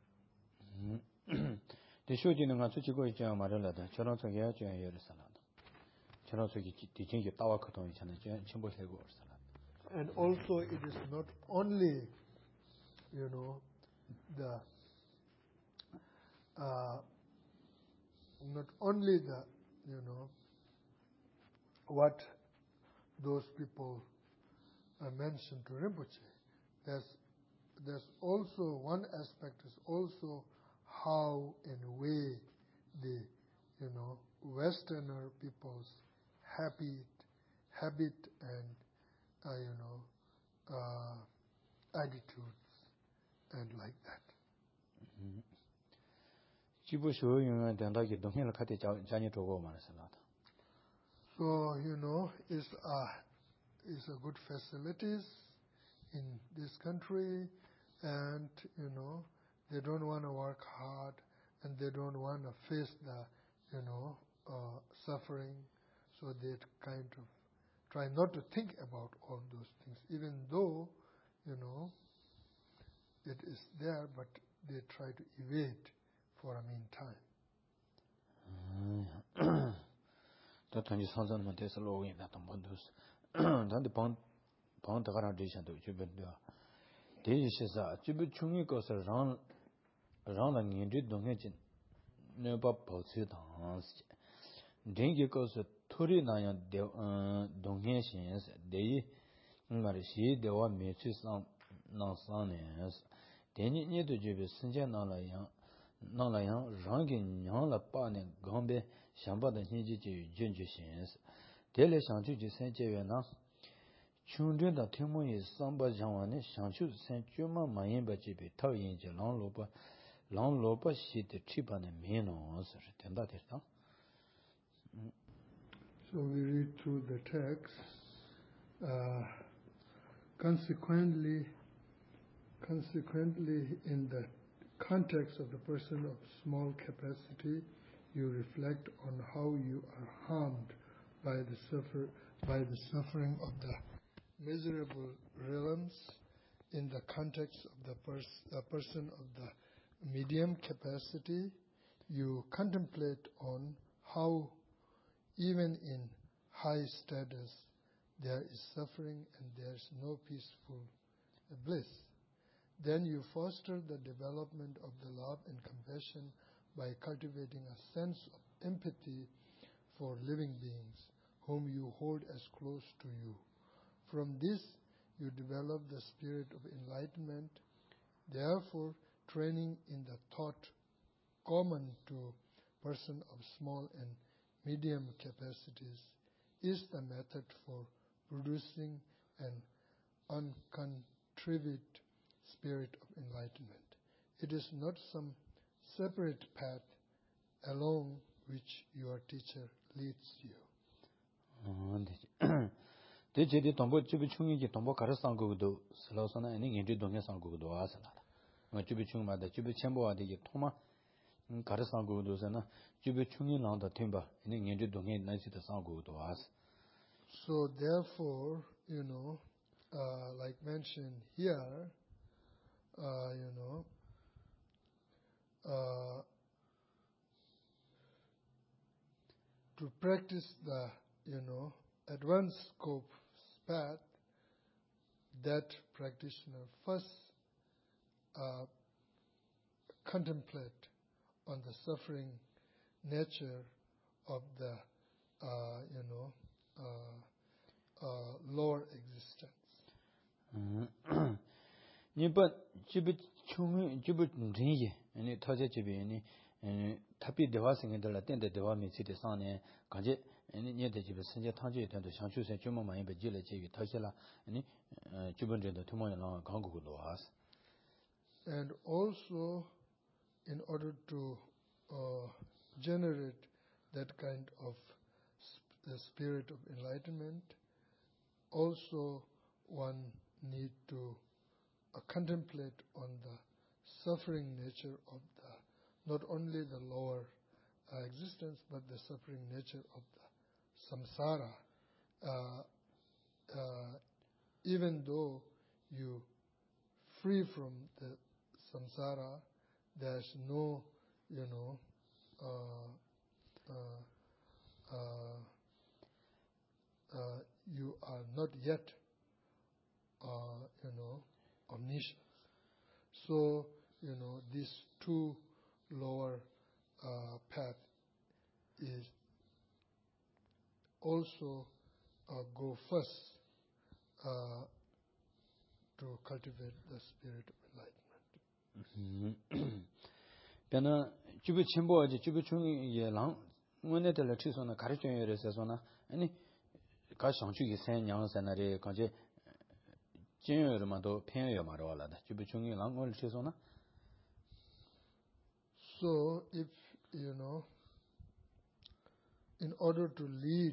The shooting nga su chi go jang ma la da chara so ya jang ye sa la da chara so gi ti jing ge dawa ka tong chana chen bo se go sa la. And also it is not only the what those people mentioned to Rinpoche. There's also one aspect is also how and way the Westerner people's habit and attitudes and like that. Jibu shu yung den da gi dong la ka te ja ni zhuo go ma sa la. So it's a good facilities in this country, and they don't want to work hard, and they don't want to face the suffering, so they kind of try not to think about all those things, even though it is there, but they try to evade for a meantime. Da tang ji sang zang ma de sa lo yin da tong bon du su dan de pang da ga ran de shan du ju ben de de yi shi sa ju bu chung yi ko sa rang la ngin de dong he jin ne ba po chi dang si ding ge ko sa thori na ya de dong he shin sa de yi ma ri shi de wa me chi sang na sang ne de ni de ju be sin jian na la yang rang ge nyang la pa ne gang be xiang ba de ni ji ji jun ju xin si de le xiang ju ji sen jie yue na chung zhen da ting mo yi sang ba jiang wa ne xiang chu sen ju ma ma yin ba ji be tao yin ji lang lo ba xi de chi ba ne mi no si shi ten da de da. So we read through the text. Consequently, in the context of the person of small capacity, you reflect on how you are harmed by the suffering of the miserable realms. In the context of the person of the medium capacity, you contemplate on how even in high status there is suffering and there is no peaceful bliss. Then you foster the development of the love and compassion by cultivating a sense of empathy for living beings whom you hold as close to you. From this, you develop the spirit of enlightenment. Therefore, training in the thought common to person of small and medium capacities is the method for producing an uncontrived spirit of enlightenment. It is not some separate path along which your teacher leads you. De je de tombo ju bu chung yi tombo ka sang go do slo so na ni ngi dong sang go do a sa la ma ju bu chung ma da ju bu chen bo wa de ye thoma ka sang go do sa na ju bu chung yi lang da tin ba ni ngi dong na si da sang go do a. So therefore, like mentioned here, to practice the, advanced scope path, that practitioner first contemplate on the suffering nature of the, lower existence. Nipa jibu chung jibu rinyi ani taje jibu ani tapi dewa singe de la tende dewa mi chi de sang ne ganje ani nye de jibu senje tangje de de xiang chu se ju mo ma yin be ji le ji yu ta xie la ani jibu zhen de tu mo yang gang gu lo as. And also, in order to generate that kind of the spirit of enlightenment, also one need to contemplate on the suffering nature of not only the lower existence, but the suffering nature of the samsara. Even though you free from the samsara, there's no, you are not yet, omniscient. So, these two lower path is also go first to cultivate the spirit of enlightenment. Pena jubu chimbo aji jubu chung ye lang ngone de la chi so na kari chen ye se so na ani ka shang chu gi sen nyang sa na re ka je jin ye ma do pen ye ma ro la da jubu chung ye lang ngol chi so na. So if in order to lead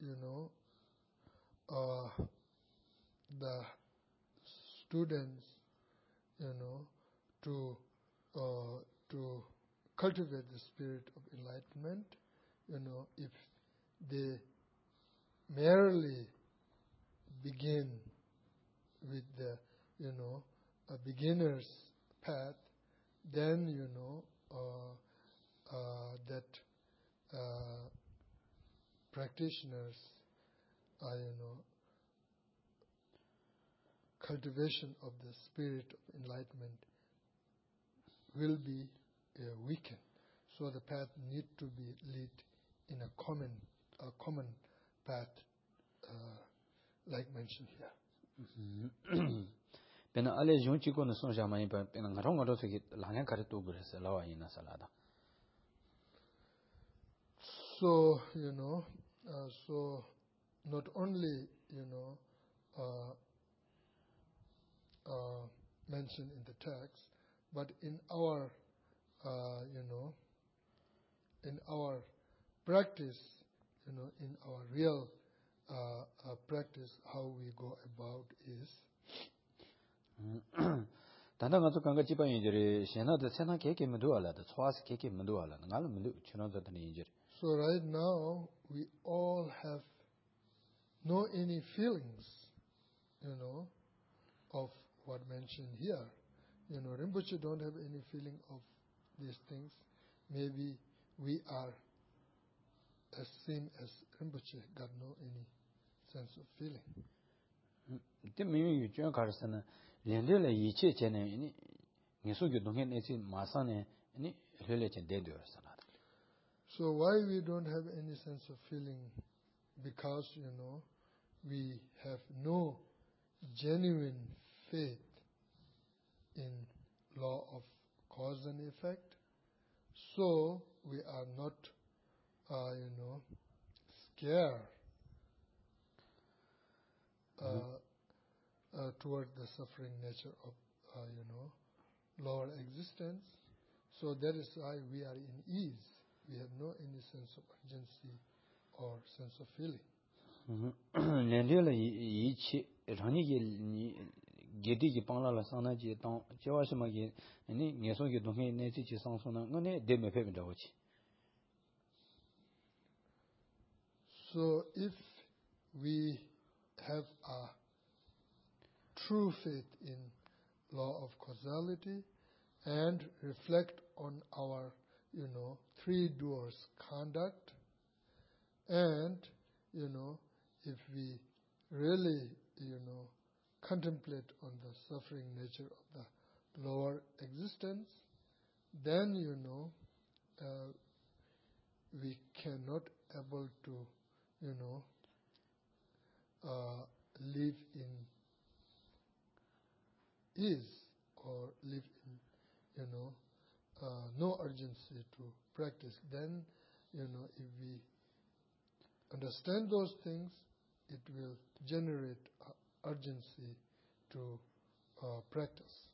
the students to cultivate the spirit of enlightenment, if they merely begin with the a beginner's path, then that practitioners cultivation of the spirit of enlightenment will be weakened. So the path need to be lead in a common path, like mentioned here. Pena ale jung chi ko no song sha ma yin pa pena ngaro ngaro se ki la ngan kare tu gure se la wa yin na sala da. So so not only mentioned in the text, but in our in our practice, in our real practice, how we go about is. 단다 가서 간가 집안 인절이 신나도 세나 계획이 문도 알아도 소화스 계획이 문도 알아. 나는 문도 지나서 되는 인절. So right now we all have no any feelings, of what mentioned here. Rinpoche don't have any feeling of these things. Maybe we are as same as Rinpoche, got no any sense of feeling. 렌들레 이체 전에 예수교 동행에서 마산에 헬레체 되어서라. So why we don't have any sense of feeling? Because we have no genuine faith in law of cause and effect. So we are not scared toward the suffering nature of lower existence. So that is why we are in ease. We have no any sense of urgency or sense of feeling. 렌들레 이체 라니게 게디기 방라라 상나지 당 제와시마게 예수교 동행에서 지상소나 너네 데메 페빈다고지. So if we have a true faith in law of causality and reflect on our, three doers conduct, and, if we really, contemplate on the suffering nature of the lower existence, then, we cannot able to, live in ease or live in, no urgency to practice. Then, if we understand those things, it will generate urgency to practice.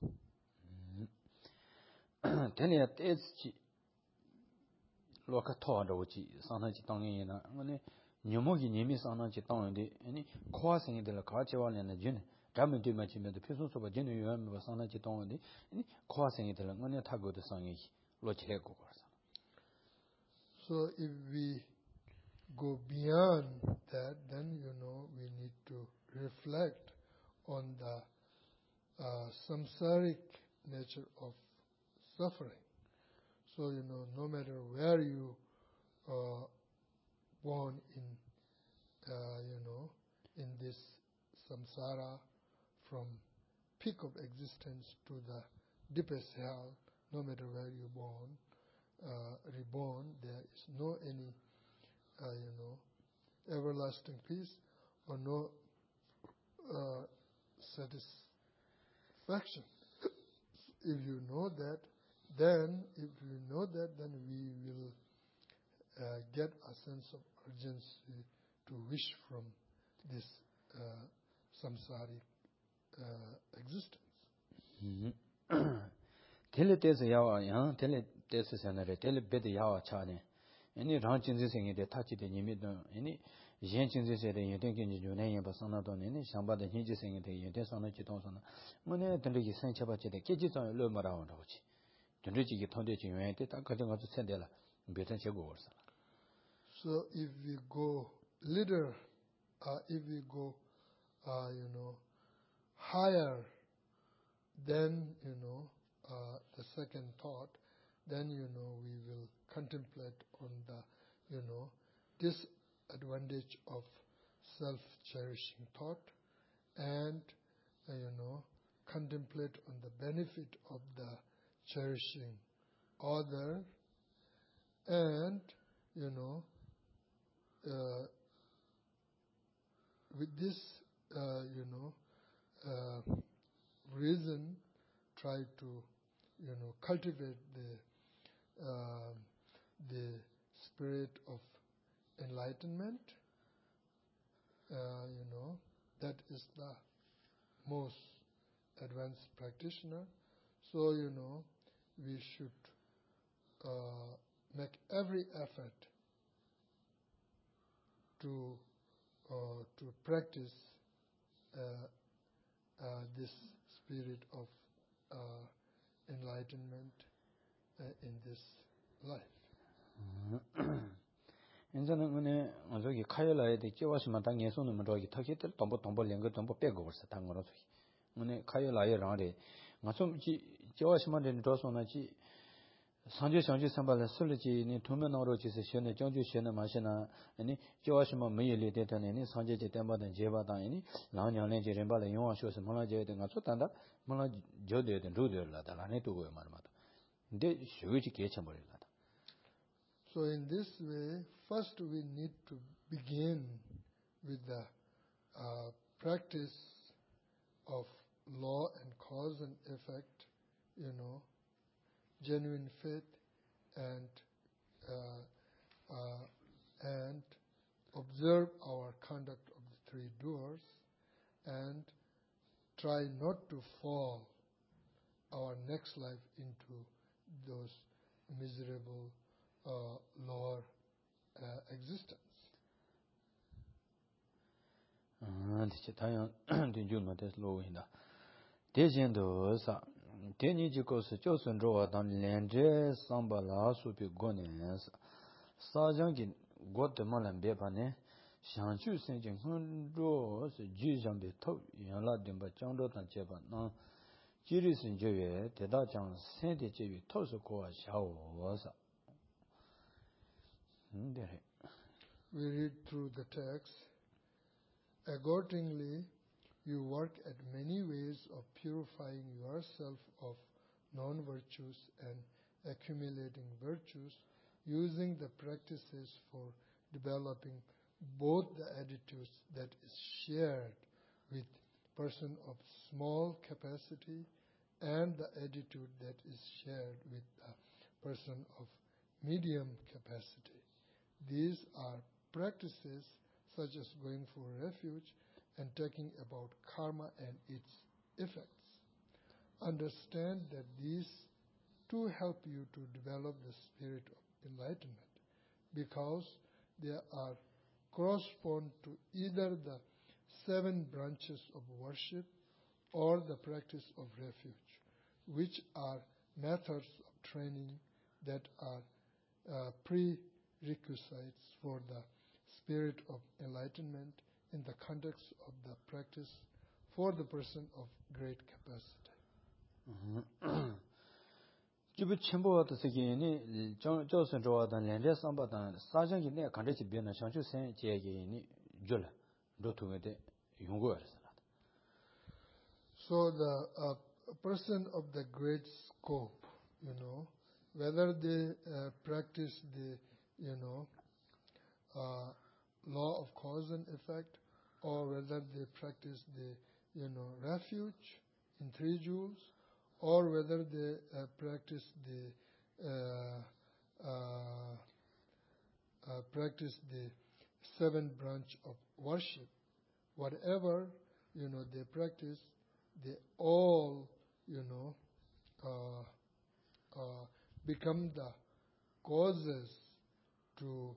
테니야 떼지 로카 토아로지 상나지 당연히나 아니 녀목이 님이 상나지 당연히 아니 코아생이들 가져와려는 준 Jamin to much in the person of a genuine was on a chiton, crossing it along on tago the song, Lochego. So if we go beyond that, then we need to reflect on the samsaric nature of suffering. So no matter where you born in in this samsara, from peak of existence to the deepest hell, no matter where you born, reborn, there is no any everlasting peace or no satisfaction. If you know that, then we will get a sense of urgency to wish from this samsaric existence. Tele yawa, tele sanare, tele bed yawa chane. Any round changes in the touch the nimid, any yen changes in the thinking you name Basanaton, any Shamba the hinges in the Yentesana Chitonsana. Money Tenriki Saint Chabachi, the Kijis on Lomara on Rochi. Tenriki Tondichi, you ain't it, I'm cutting out to Sendela, better Chagos. So if we go little, if we go, higher than, the second thought, then, we will contemplate on the, disadvantage of self-cherishing thought and, contemplate on the benefit of the cherishing other and, with this, reason, try to, cultivate the spirit of enlightenment. That is the most advanced practitioner. So, we should make every effort to practice this spirit of enlightenment in this life. 인자는 저기 카열라에 제와시만 당에 손을 저기 타기들 동보 랭거 동보 빼고 벌써 당거로 저기 오늘 카열라에 라래 맞좀 제와시만 된 저소나지 상제 삼발에 설지 도면으로 지서 시내 정주 시내 마시나 아니 제와시만 매일이 되더니 상제제 때마다 제바다니 나냥내 제рем발에 용화쇼서 몰라져야 된가 쏟단다 몰라 저대야 된 루들라다 안에 두고 말마다 근데 쉬우지 개쳐버릴라다. So in this way, first we need to begin with the practice of law and cause and effect, genuine faith and observe our conduct of the three doers and try not to fall our next life into those miserable lower existence. Dice tayan dinjuma des loinda. Dejendo sa deni jikos chosun rowa dan lenje sambala supi gones. Sajangin Guatemalan bepane Shanchu Senjin Hunro Jijambe To Yanla Dimba Changdo Tan Cheba Na Jirisin Jewe Teda Chang Sente Jewe Tosu Koa Shao Wasa. We read through the text. Accordingly, you work at many ways of purifying yourself of non-virtues and accumulating virtues, using the practices for developing both the attitudes that is shared with person of small capacity and the attitude that is shared with a person of medium capacity. These are practices such as going for refuge and talking about karma and its effects. Understand that these two help you to develop the spirit of enlightenment because they correspond to either the 7 branches of worship or the practice of refuge, which are methods of training that are prerequisites for the spirit of enlightenment in the context of the practice for the person of great capacity. Jibu chenpo to ni Johnson Joa dan Lende Samba dan Sajang ne kandechi bena Shanchu Sen Jege ni Jula Rotumede Yungo. So the person of the great scope, whether they practice the, law of cause and effect, or whether they practice the, refuge in 3 jewels, or whether they practice the practice the 7th branch of worship, whatever they practice, they all become the causes to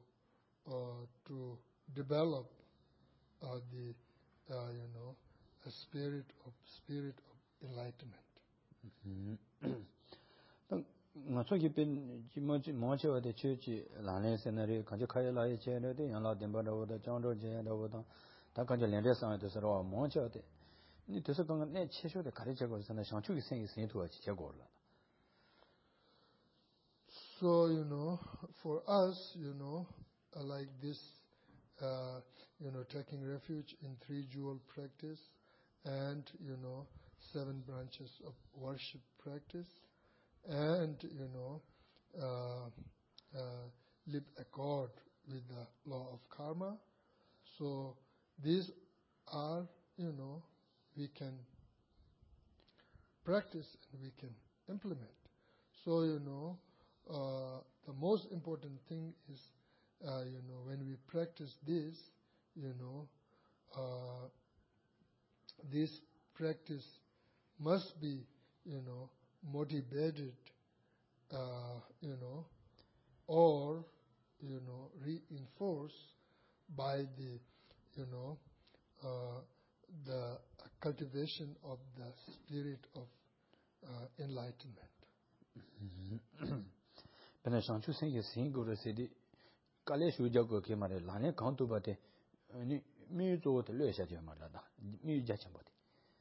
develop the a spirit of enlightenment. Ngasoki ben jimoji mojo de chechi lane senare kanje khaya la ye che de yan la demba do de chang do je do da da kanje len de sang de so mojo de ni de so gang ne che sho de kare che go san shang chu gi sen sen tu chi che go la. So for us like this taking refuge in 3 jewel practice and 7 branches of worship practice, and live accord with the law of karma. So these are we can practice and we can implement. So the most important thing is when we practice this, this practice must be motivated or reinforced by the the cultivation of the spirit of enlightenment. Pena shanchu sen sin go re sedi kale shu ja go ke mare lane kan tu ba de ni mi zo de le sha je ma da mi ja chen ba de.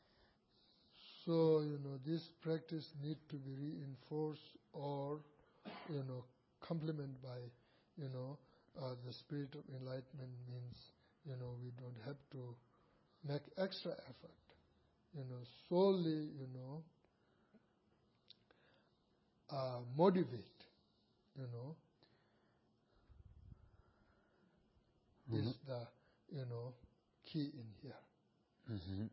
So this practice need to be reinforced or complemented by the spirit of enlightenment means we don't have to make extra effort. Solely motivate. Is the key in here.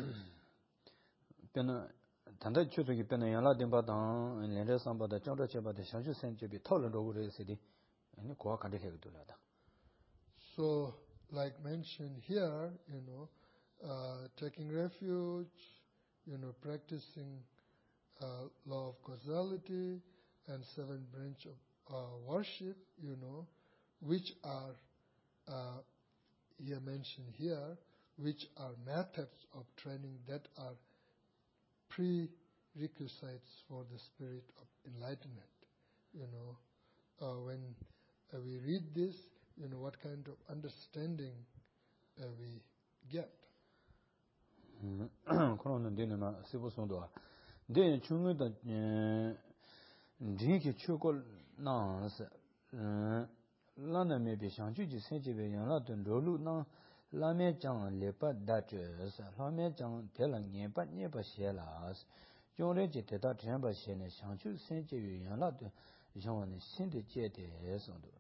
Pena tanda chuzo ki pena yala demba dang lende samba da changda cheba da shanshu sen chebi tholan ro re sedi ani ko ka de le do la da. So like mentioned here, taking refuge, practicing law of causality and 7 branch of worship, which are here mentioned here, which are methods of training that are prerequisites for the spirit of enlightenment. When we read this, what kind of understanding we get. Kono ndene na sibo sondo de chungu da ndiki chukol na lana me be shangju ji senji be yang la den rolu na la me jang le pa da zhe sa la me jang de la nian ba xie la jong le ji de da zhen ba xie ne shangju senji yu yang la de yang ne xin de jie de song de.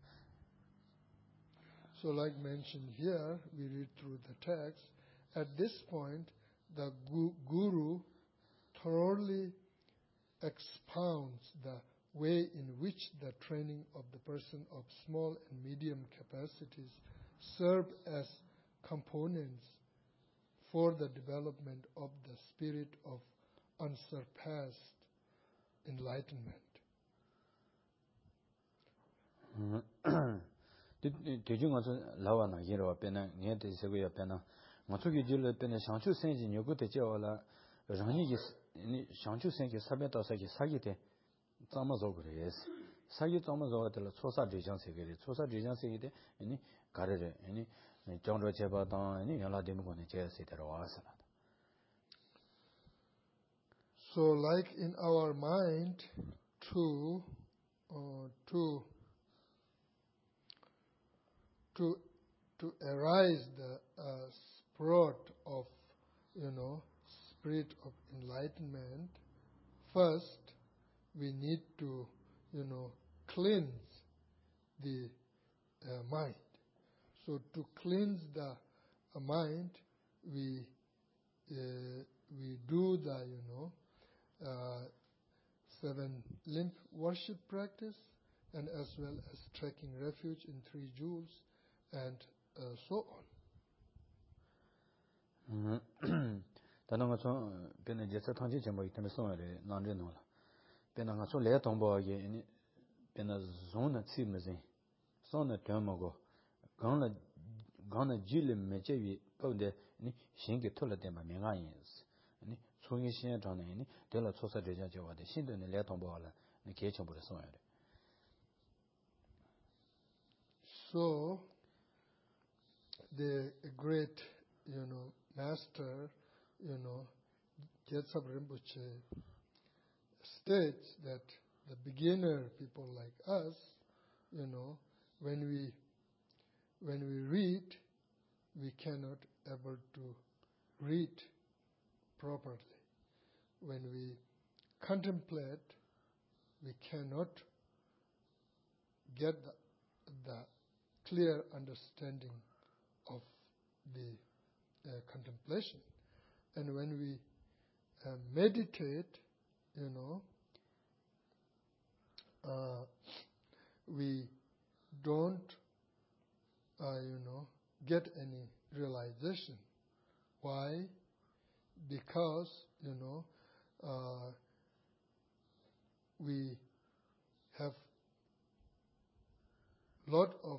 So like mentioned here, we read through the text. At this point, the Guru thoroughly expounds the way in which the training of the person of small and medium capacities serve as components for the development of the spirit of unsurpassed enlightenment. Tejung also lawa na yero pena nye te sego ya pena matsuki jile pena shanshu senji nyoku te chewa la rāngi ki shāngchū sēngi sāpya tāsā ki sāgi te tsāma zō kore yes. Sāgi tsāma zō tila tsōsā dījāng sēgi re. Tsōsā dījāng sēgi te gārē re. Jōng rō chēpa tāng yālā dēmu kōne chēya sē te rō āsā rā. So like in our mind to arise the spirit of spirit of enlightenment, first we need to cleanse the mind. So to cleanse the mind, we do the 7 limb worship practice, and as well as taking refuge in 3 jewels, and so on. Tana nga so pena jesa thangji chembo itame so re nandre no la. Pena nga so le tongbo ye pena zona tsi mezin. Sona temo go. Gana jile meche wi pawde ni shinge tola de ma menga yins. Ni chongi shin jang ni de la chosa de ja jewa de shin de le tongbo la ni ke chembo re so re. So the great master Gyetsab Rinpoche states that the beginner people like us, when we read, we cannot able to read properly. When we contemplate, we cannot get the clear understanding of the contemplation. And when we meditate, we don't, get any realization. Why? Because, we have lot of,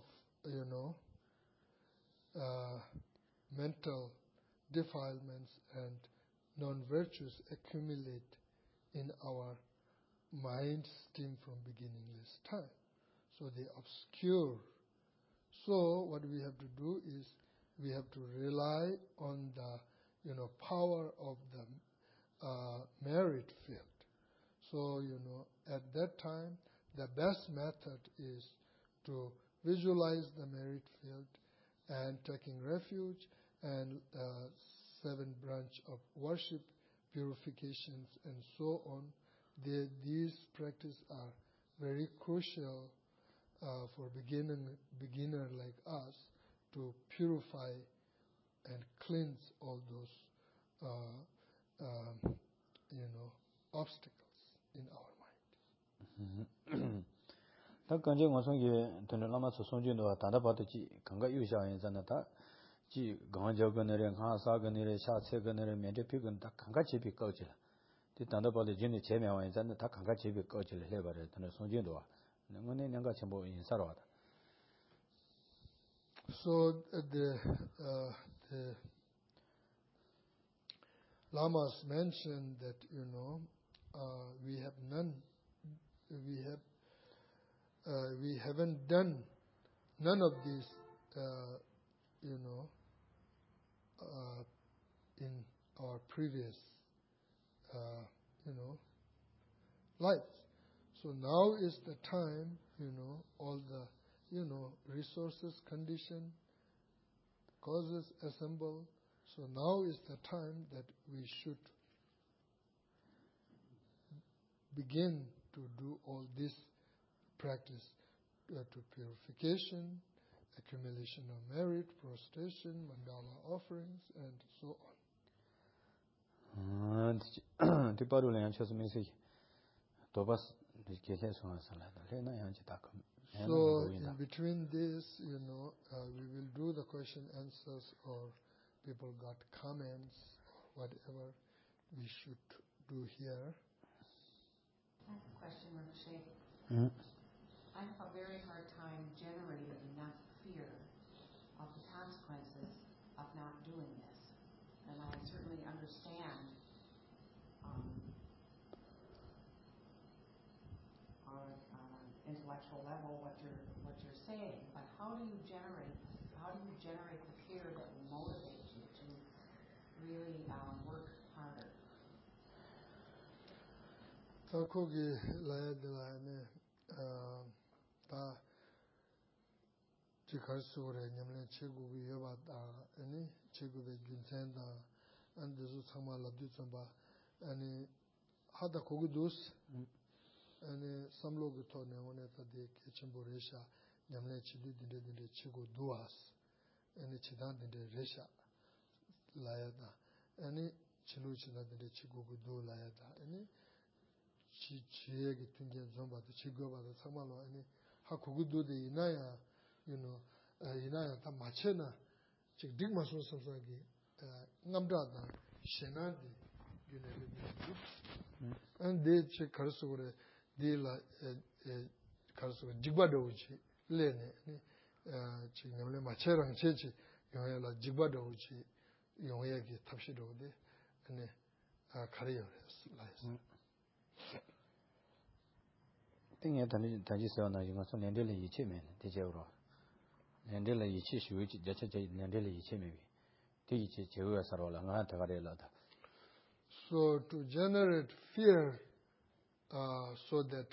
mental defilements and non-virtues accumulate in our mind stream from beginningless time. So they obscure. So what we have to do is we have to rely on the power of the merit field. So at that time the best method is to visualize the merit field and taking refuge and 7 branch of worship, purifications, and so on. These practices are very crucial for beginner like us to purify and cleanse all those obstacles in our mind. Ta kanje ngosong ye tene lama so songjin do ta da ba de ji ganga yu sha yin zan da ji gang jiao ge ne re nga sa ge ne re sha ce ge ne re me de pi gen da ganga ji bi gao ji la de ta da ba de jin de che miao yin zan da ganga ji bi gao ji le ba re tene songjin do ngo ne nyang ga chen bo yin sa ro da. So the lamas mentioned that we haven't done none of these in our previous lives. So now is the time, all the resources, condition, causes assemble. So now is the time that we should begin to do all this practice to purification, accumulation of merit, prostration, mandala offerings, and so on. So in between this, we will do the question answers, or people got comments, or whatever we should do here. I have a question, Rinpoche. I have a very hard time generating enough fear of the consequences of not doing this. And I certainly understand intellectual level what you're saying, but how do you generate the fear that will motivate you to really work harder? 거기 라야들라네 다 지갈수고래 냠래 체국이 여봤다 아니 체국의 균센다 안데서 정말 랍디좀봐 아니 하다 거기 두스 아니 삼로그 토네 오네다데 케침보레샤 냠래 치디디데 치고 두아스 아니 치단데 레샤 라야다 아니 치루치다데 치고고 두라야다 아니 지혜기 튕겨 좀 봐도 지고봐도 정말로 아니 하고고도데 이나야 이나야 다 맞체나 즉 딕마소 선사기 남다다 신나디 유네르비 안데 제 가르쳐 그래 딜라 가르쳐 지바도우치 레네 지금 원래 맞체랑 제지 용해라 지바도우치 용해기 탑시도데 네 가리요레스 라이스 땡에 단지서나 이거 손 년들에 이체면 되죠로 년들에 이체 쉬우지 자체제 년들에 이체면 되게 제우가 살아라 나 다가래라다. So to generate fear so that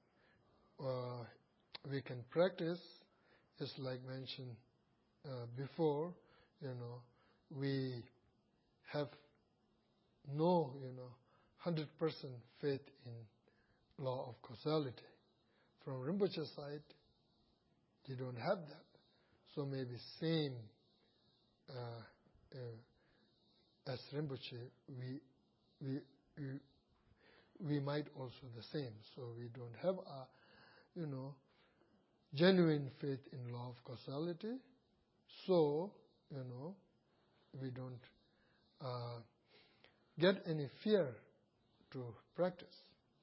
we can practice is like mentioned before, we have no 100% faith in law of causality. From Rinpoche's side, they don't have that. So maybe same as Rinpoche, we might also the same. So we don't have a, genuine faith in law of causality. So, we don't get any fear to practice.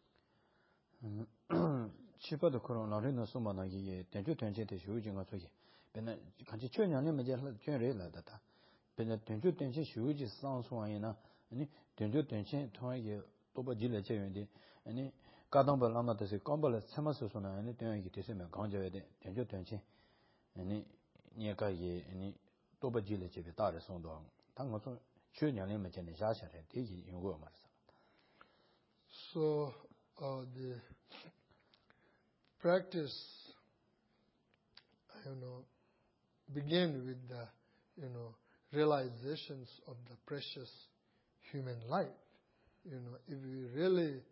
치바도 그런 나리는 소만하기에 된주 된제대 휴지가 저기 맨날 같이 전년에 맞아 전례라다 맨날 된주 된제 휴지 상소하이나 아니 된주 된제 통하게 또버질래 제연데 아니 가당벌 남아도서 깜벌 참아서서나 아니 된이 되으면 강조해야 돼 된주 된제 아니 니가게 아니 또버질래 제베 다를 송도 당고서 전년에 맞아 자샤래 되게 요거 말이야. So the practice, begin with the, realizations of the precious human life. If we really,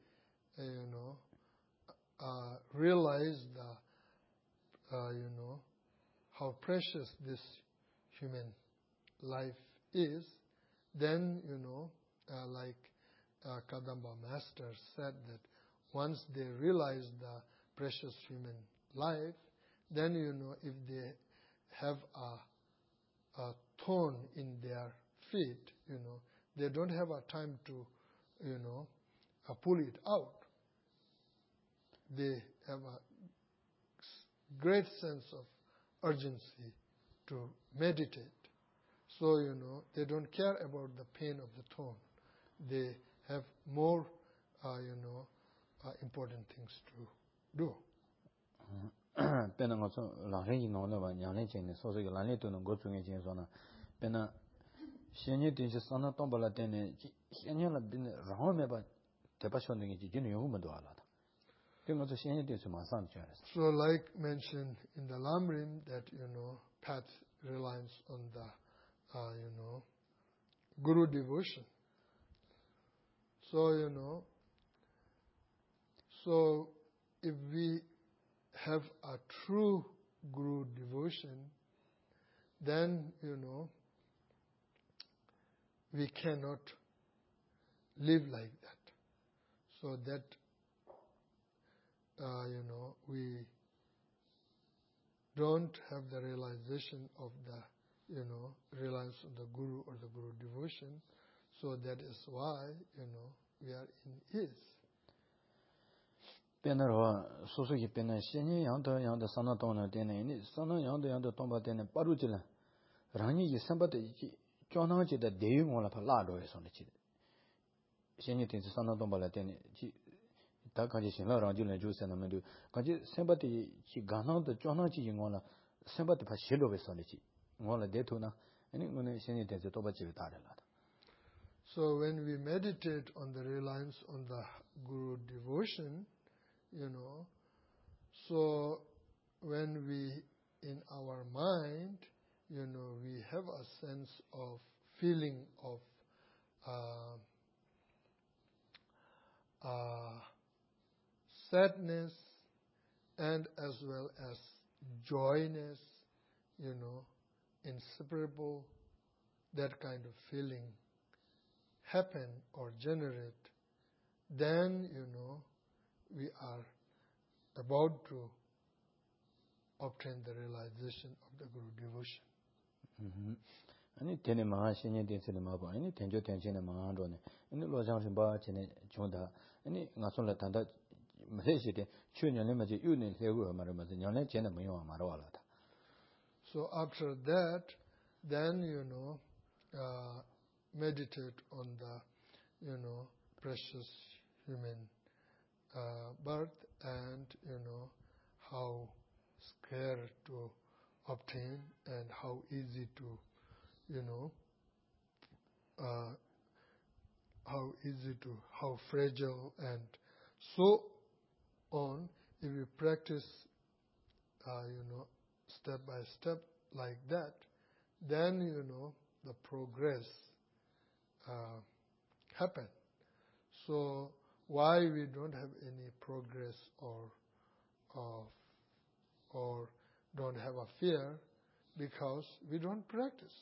realize the, how precious this human life is, then, like Kadamba Master said that once they realize the precious human life, then, if they have a thorn in their feet, they don't have a time to, pull it out. They have a great sense of urgency to meditate. So, they don't care about the pain of the thorn. They have more, important things to do. 배는 것은 라행이 나오는 양내쟁이 소소가 라내도는 것 중에 진소나 배는 신이 된지 선나 동발라 때는 신이라 bin 라오메 봐 대바쇼는 게 지는 요금도 알아다. 그것도 신이 된지 마산 줘야지. So like mentioned in the Lamrim that path relies on the Guru devotion. So so if we have a true Guru devotion, then, we cannot live like that. So that, we don't have the realization of the, reliance on the Guru or the Guru devotion. So that is why, we are in his. 배너와 소소기 배너 신이 양도 산나도는 되네. 산나 양도 동바 되네. 빠루질라. 라니 이 선바데 이 쫀나지다 내용을 라로에서는 지. 신이 된지 산나 동바라 되네. 지 다 가지 신라 랑지는 주세나면도 가지 셈바티 지 가나도 쩌나지 영원라 셈바티 바 실로베 살리지 원래 대토나 아니 오늘 신이 대서 또 받지 다르라. So when we meditate on the reliance on the Guru devotion, so when we, in our mind, we have a sense of feeling of sadness and as well as joyness, inseparable, that kind of feeling happen or generate, then, we are about to obtain the realization of the Guru devotion. 아니 되네 마하 신년 된세는 마고 아니 된조 된신의 마한도네 아니 로장신 바 전에 존다 아니 나손라 단다 메시데 추년에 맞이 유는 세고 말하면서 년에 전에 뭐요 말아와라다. So after that, then meditate on the precious human birth and how scarce to obtain and how easy to how fragile and so on. If you practice step by step like that, then the progress happen. So why we don't have any progress or don't have a fear? Because we don't practice.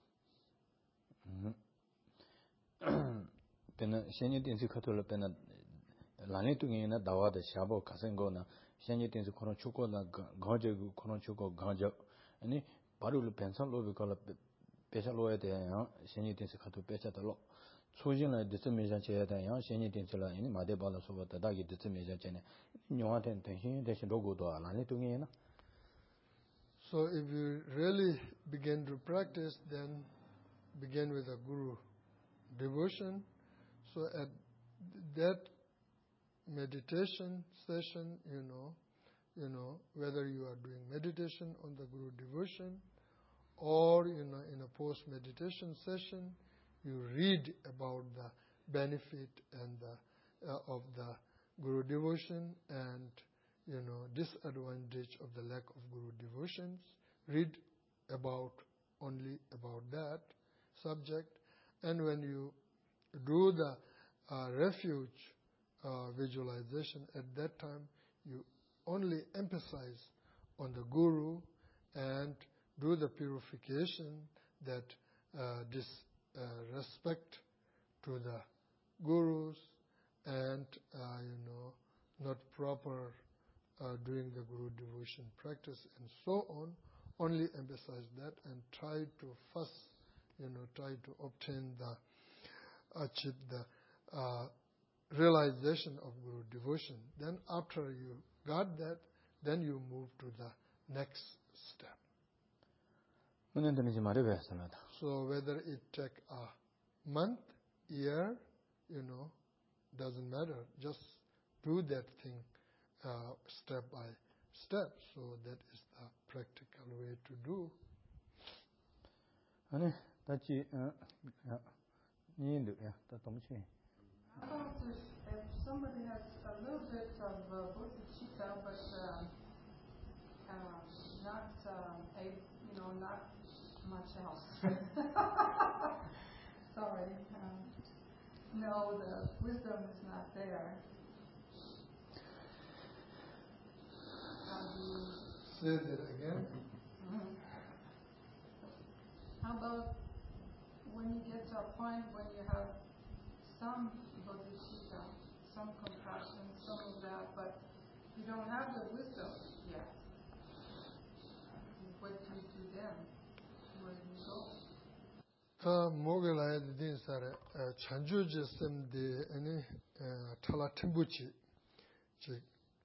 Pena shenye tensi khatula pena lani tungi na dawa de shabo kasengo na shenye tensi kono chuko na gaje gu kono chuko gaje ani baru pensan lo bi kala pesa lo de ya shenye tensi khatu pesa da lo chojin la de meja che da ya shenye tensi la ini made bala so ba da gi de meja che ne nyowa ten tensin de logo do lani tungi na. So if you really begin to practice, then begin with a Guru devotion. So at that meditation session, whether you are doing meditation on the Guru devotion or in a post-meditation session, you read about the benefit and of the Guru devotion and disadvantage of the lack of Guru devotions. Read only about that subject, and when you do the refuge visualization, at that time you only emphasize on the Guru and do the purification, that respect to the Gurus and not proper doing the Guru devotion practice and so on. Only emphasize that and try to first, try to achieve the realization of Guru devotion. Then after you got that, then you move to the next step. So whether it take a month, year, doesn't matter. Just do that thing step by step. So that is the practical way to do. How about if somebody has a little bit of bodhicitta, but not much else? Sorry. No, the wisdom is not there. Say that again. Mm-hmm. How about when you get to a point when you have some bodhicitta, some compassion, some of that, but you don't have the wisdom yet? What do you do then? Where do you go? Mogala din sare chanju jesem de ani thala timbuchi che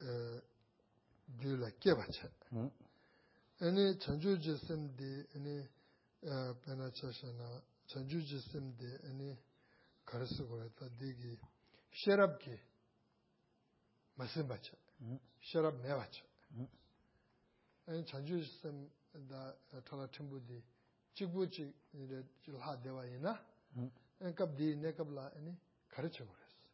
dula kebacha ani chanju jesem de ani penachashana chanju jesem de ani karasugora ta digi sherabki masimbacha, sharab mevacha. And Chanju system the Tala Timbudi, Chigbuchi, the Jilha Devayina, and Kabdi Nekabla, any Karachores.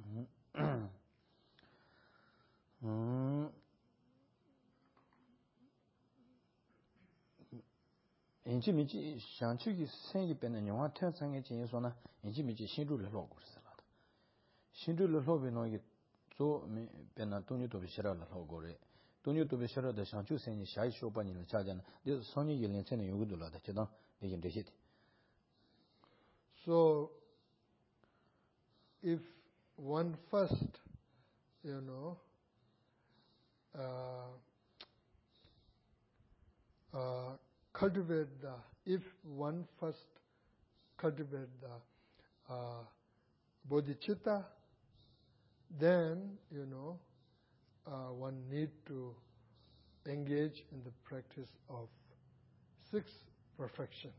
인지미지 샹추기 생기 빼는 영화 태상의 진소나 인지미지 신주를 하고 그랬어요. 신주를 하고는 이게 저 빼나 돈유도 비시라를 하고 그래. 돈유도 비시라도 샹추 생이 샤이 쇼반이는 자잖아. 그 선이 일년전에 요구들라다. 저도 되긴 되시. So if one first, cultivate if one first cultivate the bodhicitta, then, one need to engage in the practice of 6 perfections.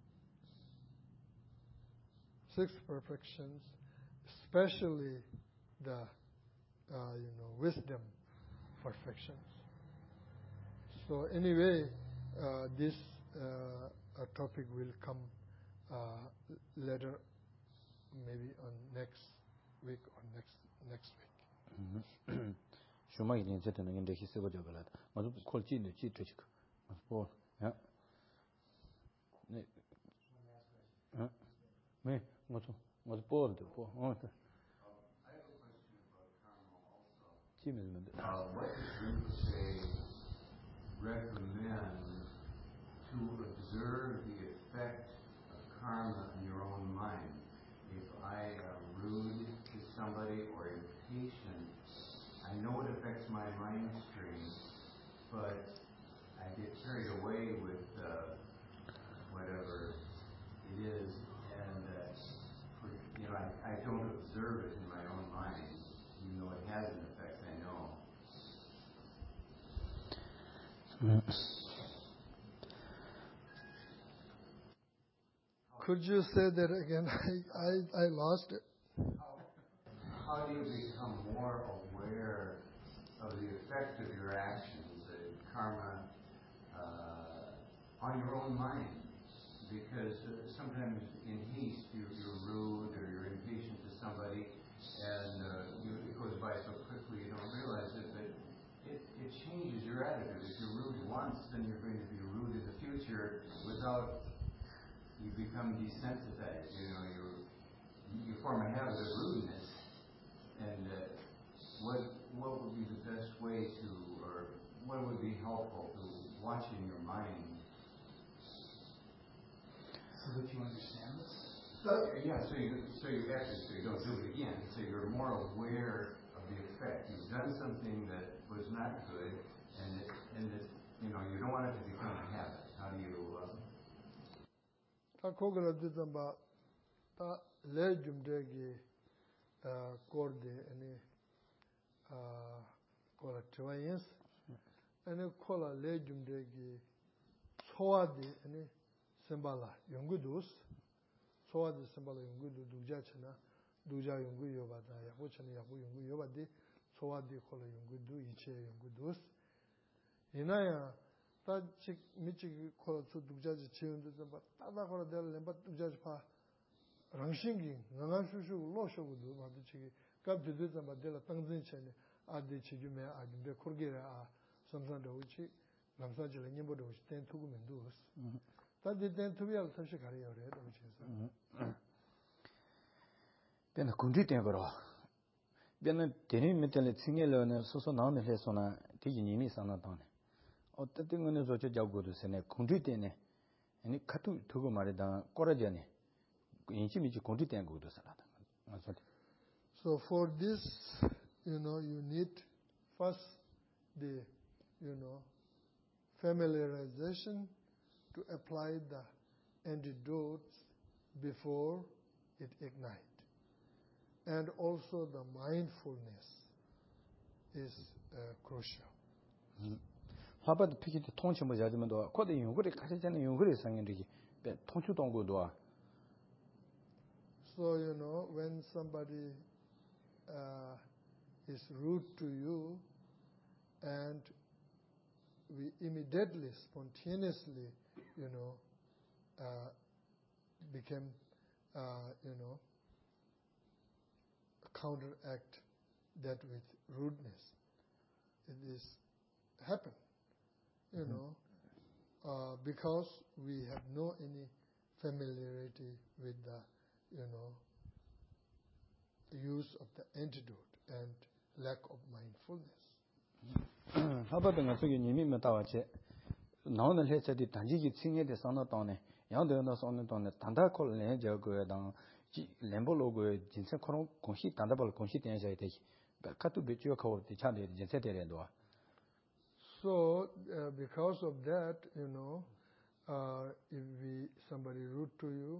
6 perfections, especially the, wisdom perfections. So anyway, this topic will come later, maybe on next week or next week. shumai ni zete na ngende hisebo jogala mazu kol chi ne chi tuchik po ya ne me moto po de po I have a question about karma also. chi me What does Rinpoche recommend to observe the effect of karma in your own mind? If I am rude to somebody or impatient, I know it affects my mind stream, but I get carried away with whatever it is, and I don't observe it in my own mind, even though it has an effect, I know. Could you say that again? I lost it. How do you become more aware of the effect of your actions, the karma, on your own mind? Because sometimes in haste you're rude or you're impatient to somebody, and it goes by so quickly you don't realize it, but it changes your attitude. If you're rude once, then you're going to be rude in the future without, you become desensitized. You form a habit of rudeness. And what would be the best way to, or what would be helpful to watching your mind? So that you understand this? Yeah, so you don't do it again. So you're more aware of the effect. You've done something that was not good, and you don't want it to become a habit. How do you? Korde any kola twayens any kola lejumdegi soadi any sembala yongudus soadi sembala yongudu duja chana duja yongu yobada yabu chana yabu yongu yobadi soadi kola yongudu iche yongudus inaya ta chik michi kola su duja chiyundu zamba tada kola del lemba duja pa Rangshingi, Nangashu, Loshogudu, Madichi, Gabdizam, Badella, Tangzin, Adi Chigume, Adi Kurgira, Samsan Dochi, Lamsaja, Nimbo, 10 to Mendus. That did then to be a Tashikari, which is. Then a country temper. Then a tiny metal single learner, so now the Hesona, teaching in Sanatone. Or the thing on the Zocha Jagodus and a country tene, and it cut to Marida, Corajani. So for this, you need first the, familiarization to apply the antidotes before it ignites. And also the mindfulness is crucial. How about the picket to Tonchimo Jadimado? Quite the Yunguri Katan Yunguri sang in the Tonchu Tongo. So, when somebody is rude to you, and we immediately, spontaneously, became, counteract that with rudeness. It is happen, because we have no any familiarity with the, use of the antidote and lack of mindfulness. 하버드 같은 게 님이 따와체 나오는 해체디 단지기 칭에데 선어도네 양도는 선어도네 단다콜네 저거당 렘볼로고 진짜 그런 공시 단다벌 공시 된셔야 되지 카투 베치어 커버티 차데 진짜 되려도 So because of that, if somebody rude to you,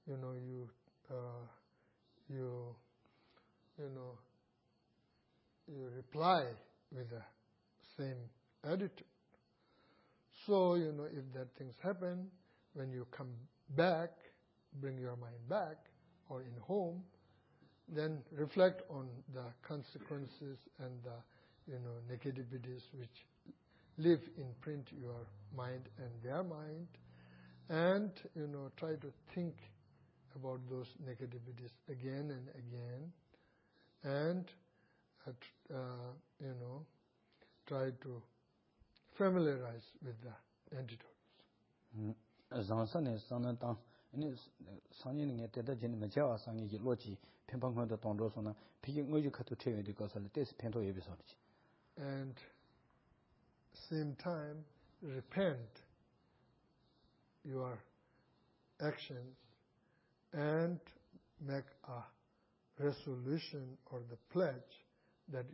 you reply with the same attitude. So, if that things happen, when you come back, bring your mind back, or in home, then reflect on the consequences and the, negativities which live in print your mind and their mind, and, try to think about those negativities again and again, and, try to familiarize with the antidotes. 장선에 선한당 아니 상인에 때다 진 메자와 상이기 로지 편방권도 동로서나 비긴 의지 카토 체외의 것을 때스 편도 예비서지. And same time repent your actions and make a resolution or the pledge that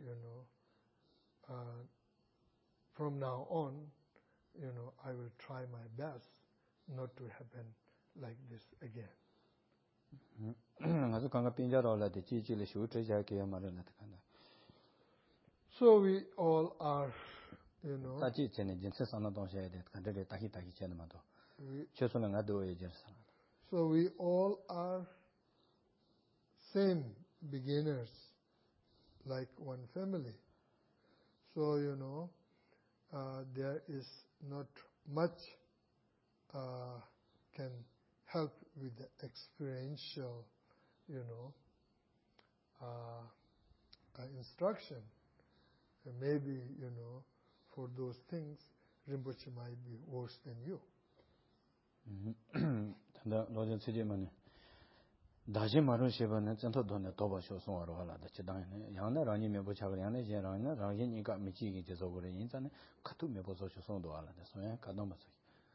from now on I will try my best not to happen like this again. 아주 강가 빈자로라데 지지를 쇼트자게 말을 So we all are, 다지 전에 진짜 선한 동시에 돼 간데를 다히 전에만도 최소는 나도 이제 So we all are same beginners, like one family. So there is not much can help with the experiential, instruction. And maybe, for those things, Rinpoche might be worse than you. 로전 세제만에 다시 말을 쉐번은 전토도네 도바쇼 송하러 하라다 지당에 양나 라니 메보 차가 양내 제라나 라니니까 미치기 제서 그래 인자네 카투 메보서 송도 하라다 소야 가도마서.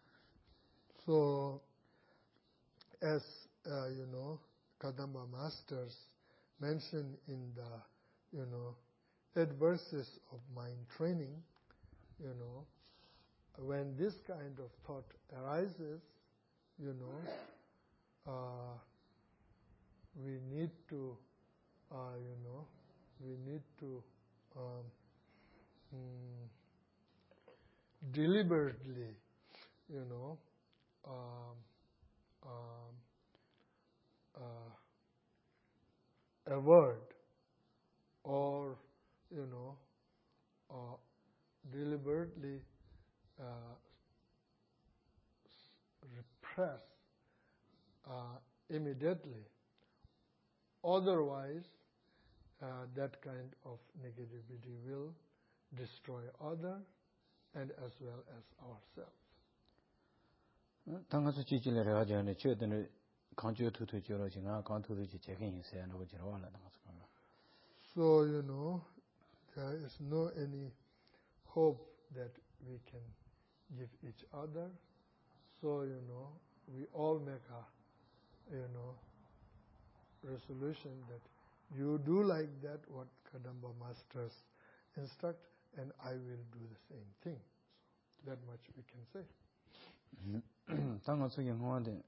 So as Kadamba masters mentioned in the adverses of mind training, when this kind of thought arises, we need to deliberately, avoid or deliberately repress immediately. Otherwise, that kind of negativity will destroy others and as well as ourselves. 당가서 지질을 해가지고 최근에 강조 투투지로 지나 강투지 제긴 있어야 하는 거지로 알아 당가서. So there is no any hope that we can give each other. So we all make a resolution that you do like that what Kadamba masters instruct, and I will do the same thing. So that much we can say. 당가서 영화데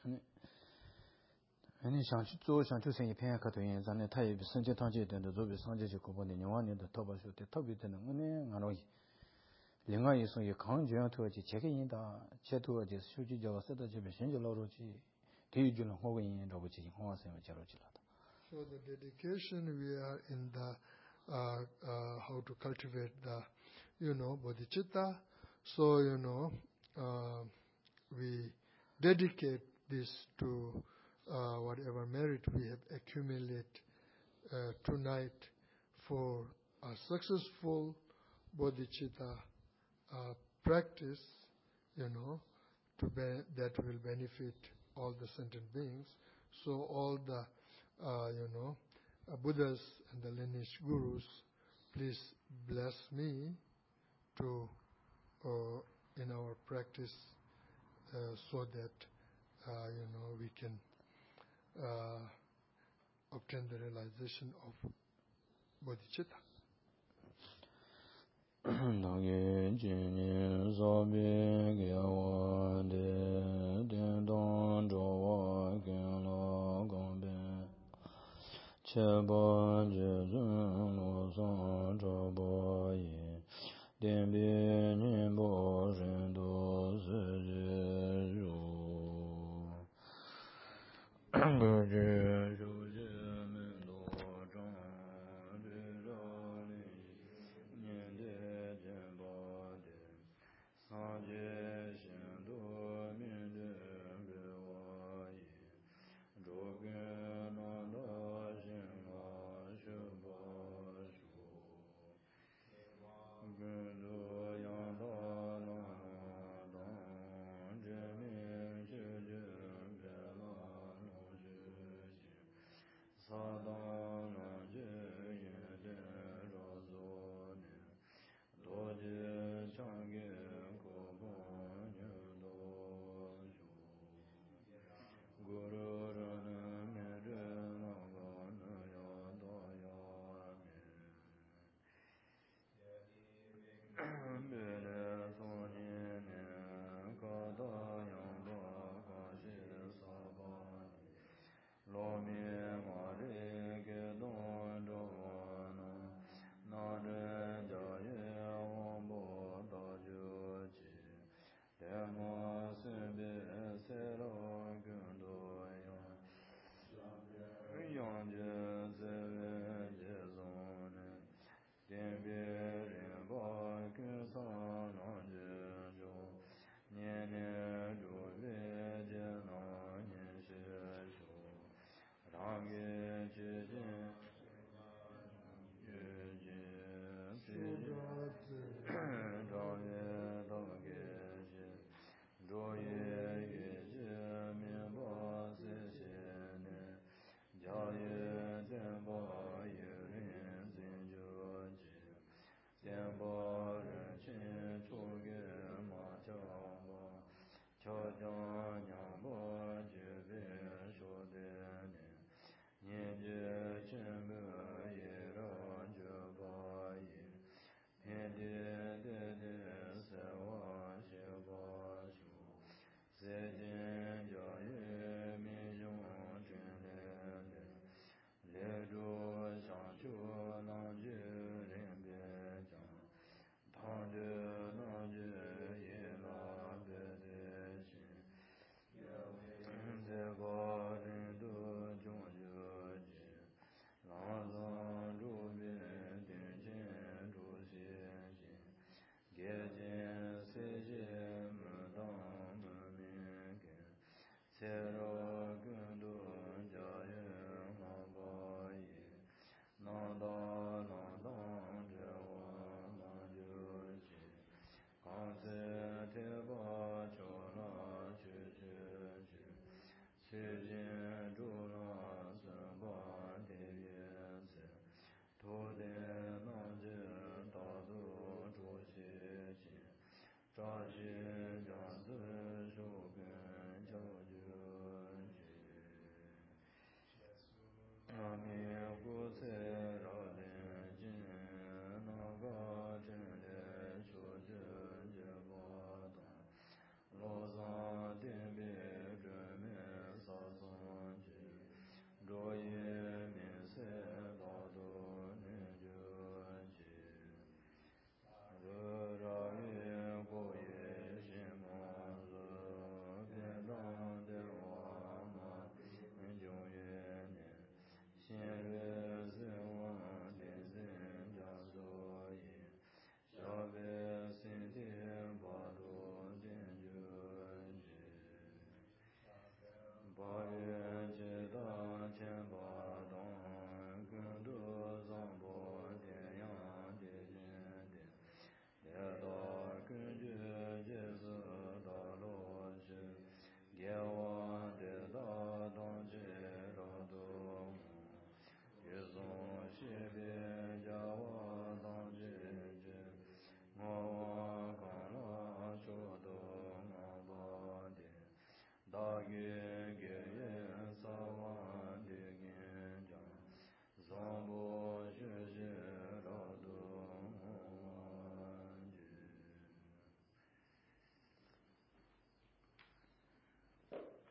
아니 상추조 상추생이 편약하던 전에 타입 선제 단계에 된도 조비 상제지 고번에 영화년도 터버쇼 때 터비되는 은행 안오이 링아이송이 강조한 토지 제게인다 제도지 수지적 세도집에 신절로지 대유주는 호근이 로부지 홍화생을 제로지라다. So the dedication we are in the how to cultivate the, bodhicitta. So, we dedicate this to whatever merit we have accumulated tonight for a successful bodhicitta practice, that will benefit all the sentient beings. So all the, Buddhas and the lineage gurus, please bless me to in our practice, so that we can obtain the realization of bodhicitta. Age